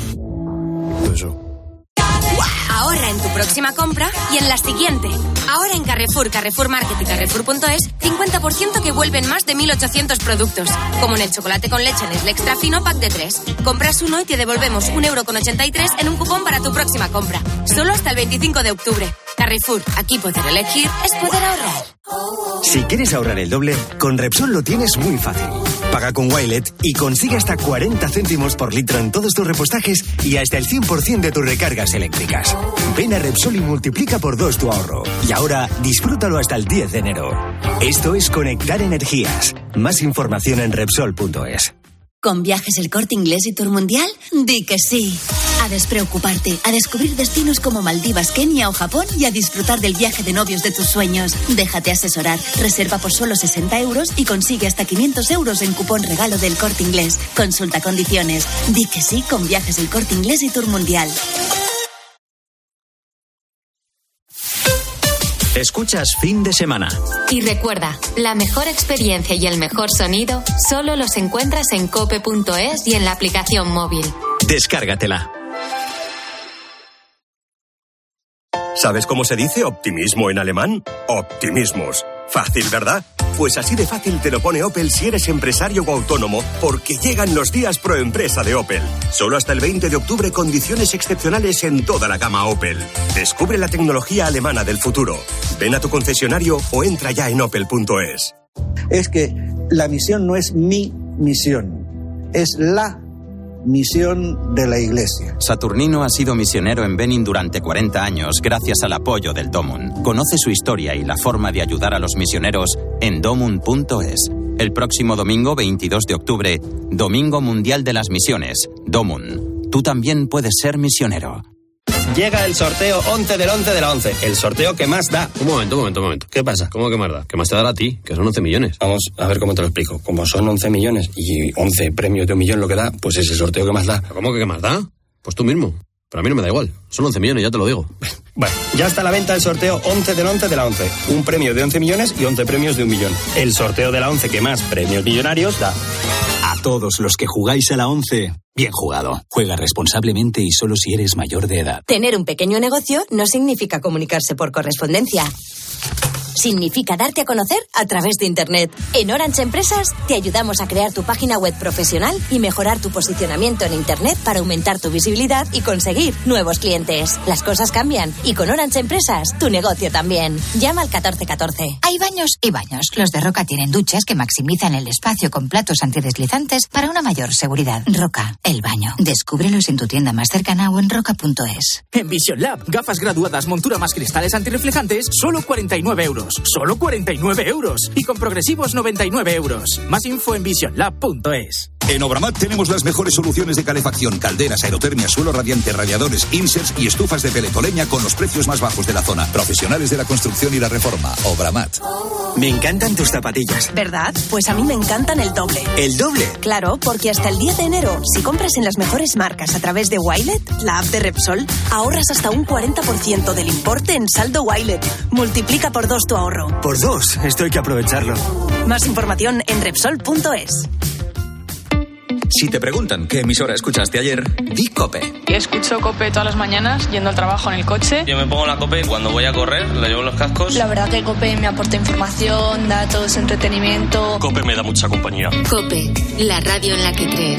Speaker 10: Ahorra en tu próxima compra y en la siguiente. Ahora en Carrefour, Carrefour Market y Carrefour.es, 50% que vuelven más de 1.800 productos. Como en el chocolate con leche Nestlé Extra Fino Pack de 3. Compras uno y te devolvemos 1,83 € en un cupón para tu próxima compra. Solo hasta el 25 de octubre. Carrefour, aquí poder elegir es poder ahorrar.
Speaker 11: Si quieres ahorrar el doble, con Repsol lo tienes muy fácil. Paga con Wilet y consigue hasta 40 céntimos por litro en todos tus repostajes y hasta el 100% de tus recargas eléctricas. Ven a Repsol y multiplica por 2 tu ahorro. Y ahora, disfrútalo hasta el 10 de enero. Esto es conectar energías. Más información en Repsol.es.
Speaker 7: ¿Con Viajes El Corte Inglés y Tour Mundial? Di que sí. A despreocuparte, a descubrir destinos como Maldivas, Kenia o Japón y a disfrutar del viaje de novios de tus sueños. Déjate asesorar, reserva por solo 60 € y consigue hasta 500 € en cupón regalo del Corte Inglés. Consulta condiciones. Di que sí con Viajes El Corte Inglés y Tour Mundial.
Speaker 3: Escuchas Fin de Semana.
Speaker 4: Y recuerda, la mejor experiencia y el mejor sonido solo los encuentras en cope.es y en la aplicación móvil.
Speaker 3: Descárgatela.
Speaker 13: ¿Sabes cómo se dice optimismo en alemán? Optimismus. Fácil, ¿verdad? Pues así de fácil te lo pone Opel si eres empresario o autónomo, porque llegan los días pro empresa de Opel. Solo hasta el 20 de octubre condiciones excepcionales en toda la gama Opel. Descubre la tecnología alemana del futuro. Ven a tu concesionario o entra ya en opel.es.
Speaker 14: Es que la misión no es mi misión, es la misión de la Iglesia.
Speaker 15: Saturnino ha sido misionero en Benin durante 40 años gracias al apoyo del Domun. Conoce su historia y la forma de ayudar a los misioneros en domun.es. El próximo domingo 22 de octubre, Domingo Mundial de las Misiones. Domun. Tú también puedes ser misionero.
Speaker 16: Llega el sorteo 11 del 11 de la 11. El sorteo que más da.
Speaker 17: Un momento. ¿Qué pasa? ¿Cómo que más da? ¿Qué más te dará a ti? Que son 11 millones.
Speaker 16: Vamos a ver cómo te lo explico. Como son 11 millones y 11 premios de 1 millón lo que da, pues es el sorteo que más da.
Speaker 17: ¿Cómo que más da? Pues tú mismo. Pero a mí no me da igual. Son 11 millones, ya te lo digo.
Speaker 16: Bueno, ya está a la venta el sorteo 11 del 11 de la 11. Un premio de 11 millones y 11 premios de 1 millón. El sorteo de la 11 que más premios millonarios da.
Speaker 18: A todos los que jugáis a la 11, bien jugado. Juega responsablemente y solo si eres mayor de edad.
Speaker 19: Tener un pequeño negocio no significa comunicarse por correspondencia.
Speaker 6: Significa darte a conocer a través de Internet. En Orange Empresas te ayudamos a crear tu página web profesional y mejorar tu posicionamiento en Internet para aumentar tu visibilidad y conseguir nuevos clientes. Las cosas cambian y con Orange Empresas tu negocio también. Llama al 1414.
Speaker 8: Hay baños y baños. Los de Roca tienen duchas que maximizan el espacio con platos antideslizantes para una mayor seguridad. Roca, el baño. Descúbrelos en tu tienda más cercana o en roca.es.
Speaker 19: En Vision Lab, gafas graduadas, montura más cristales antirreflejantes, solo 49 euros. Solo 49 euros. Y con progresivos 99 euros. Más info en visionlab.es.
Speaker 21: En Obramat tenemos las mejores soluciones de calefacción, calderas, aerotermia, suelo radiante, radiadores, inserts y estufas de peletoleña con los precios más bajos de la zona. Profesionales de la construcción y la reforma. Obramat.
Speaker 22: Me encantan tus zapatillas.
Speaker 6: ¿Verdad? Pues a mí me encantan el doble.
Speaker 22: ¿El doble?
Speaker 6: Claro, porque hasta el 10 de enero, si compras en las mejores marcas a través de Wilet, la app de Repsol, ahorras hasta un 40% del importe en saldo Wilet. Multiplica por 2 tu ahorro.
Speaker 22: Por 2, esto hay que aprovecharlo.
Speaker 6: Más información en Repsol.es.
Speaker 3: Si te preguntan qué emisora escuchaste ayer, di COPE.
Speaker 23: Escucho COPE todas las mañanas yendo al trabajo en el coche.
Speaker 24: Yo me pongo la COPE cuando voy a correr, le llevo los cascos.
Speaker 23: La verdad que COPE me aporta información, datos, entretenimiento.
Speaker 24: COPE me da mucha compañía.
Speaker 4: COPE, la radio en la que crees.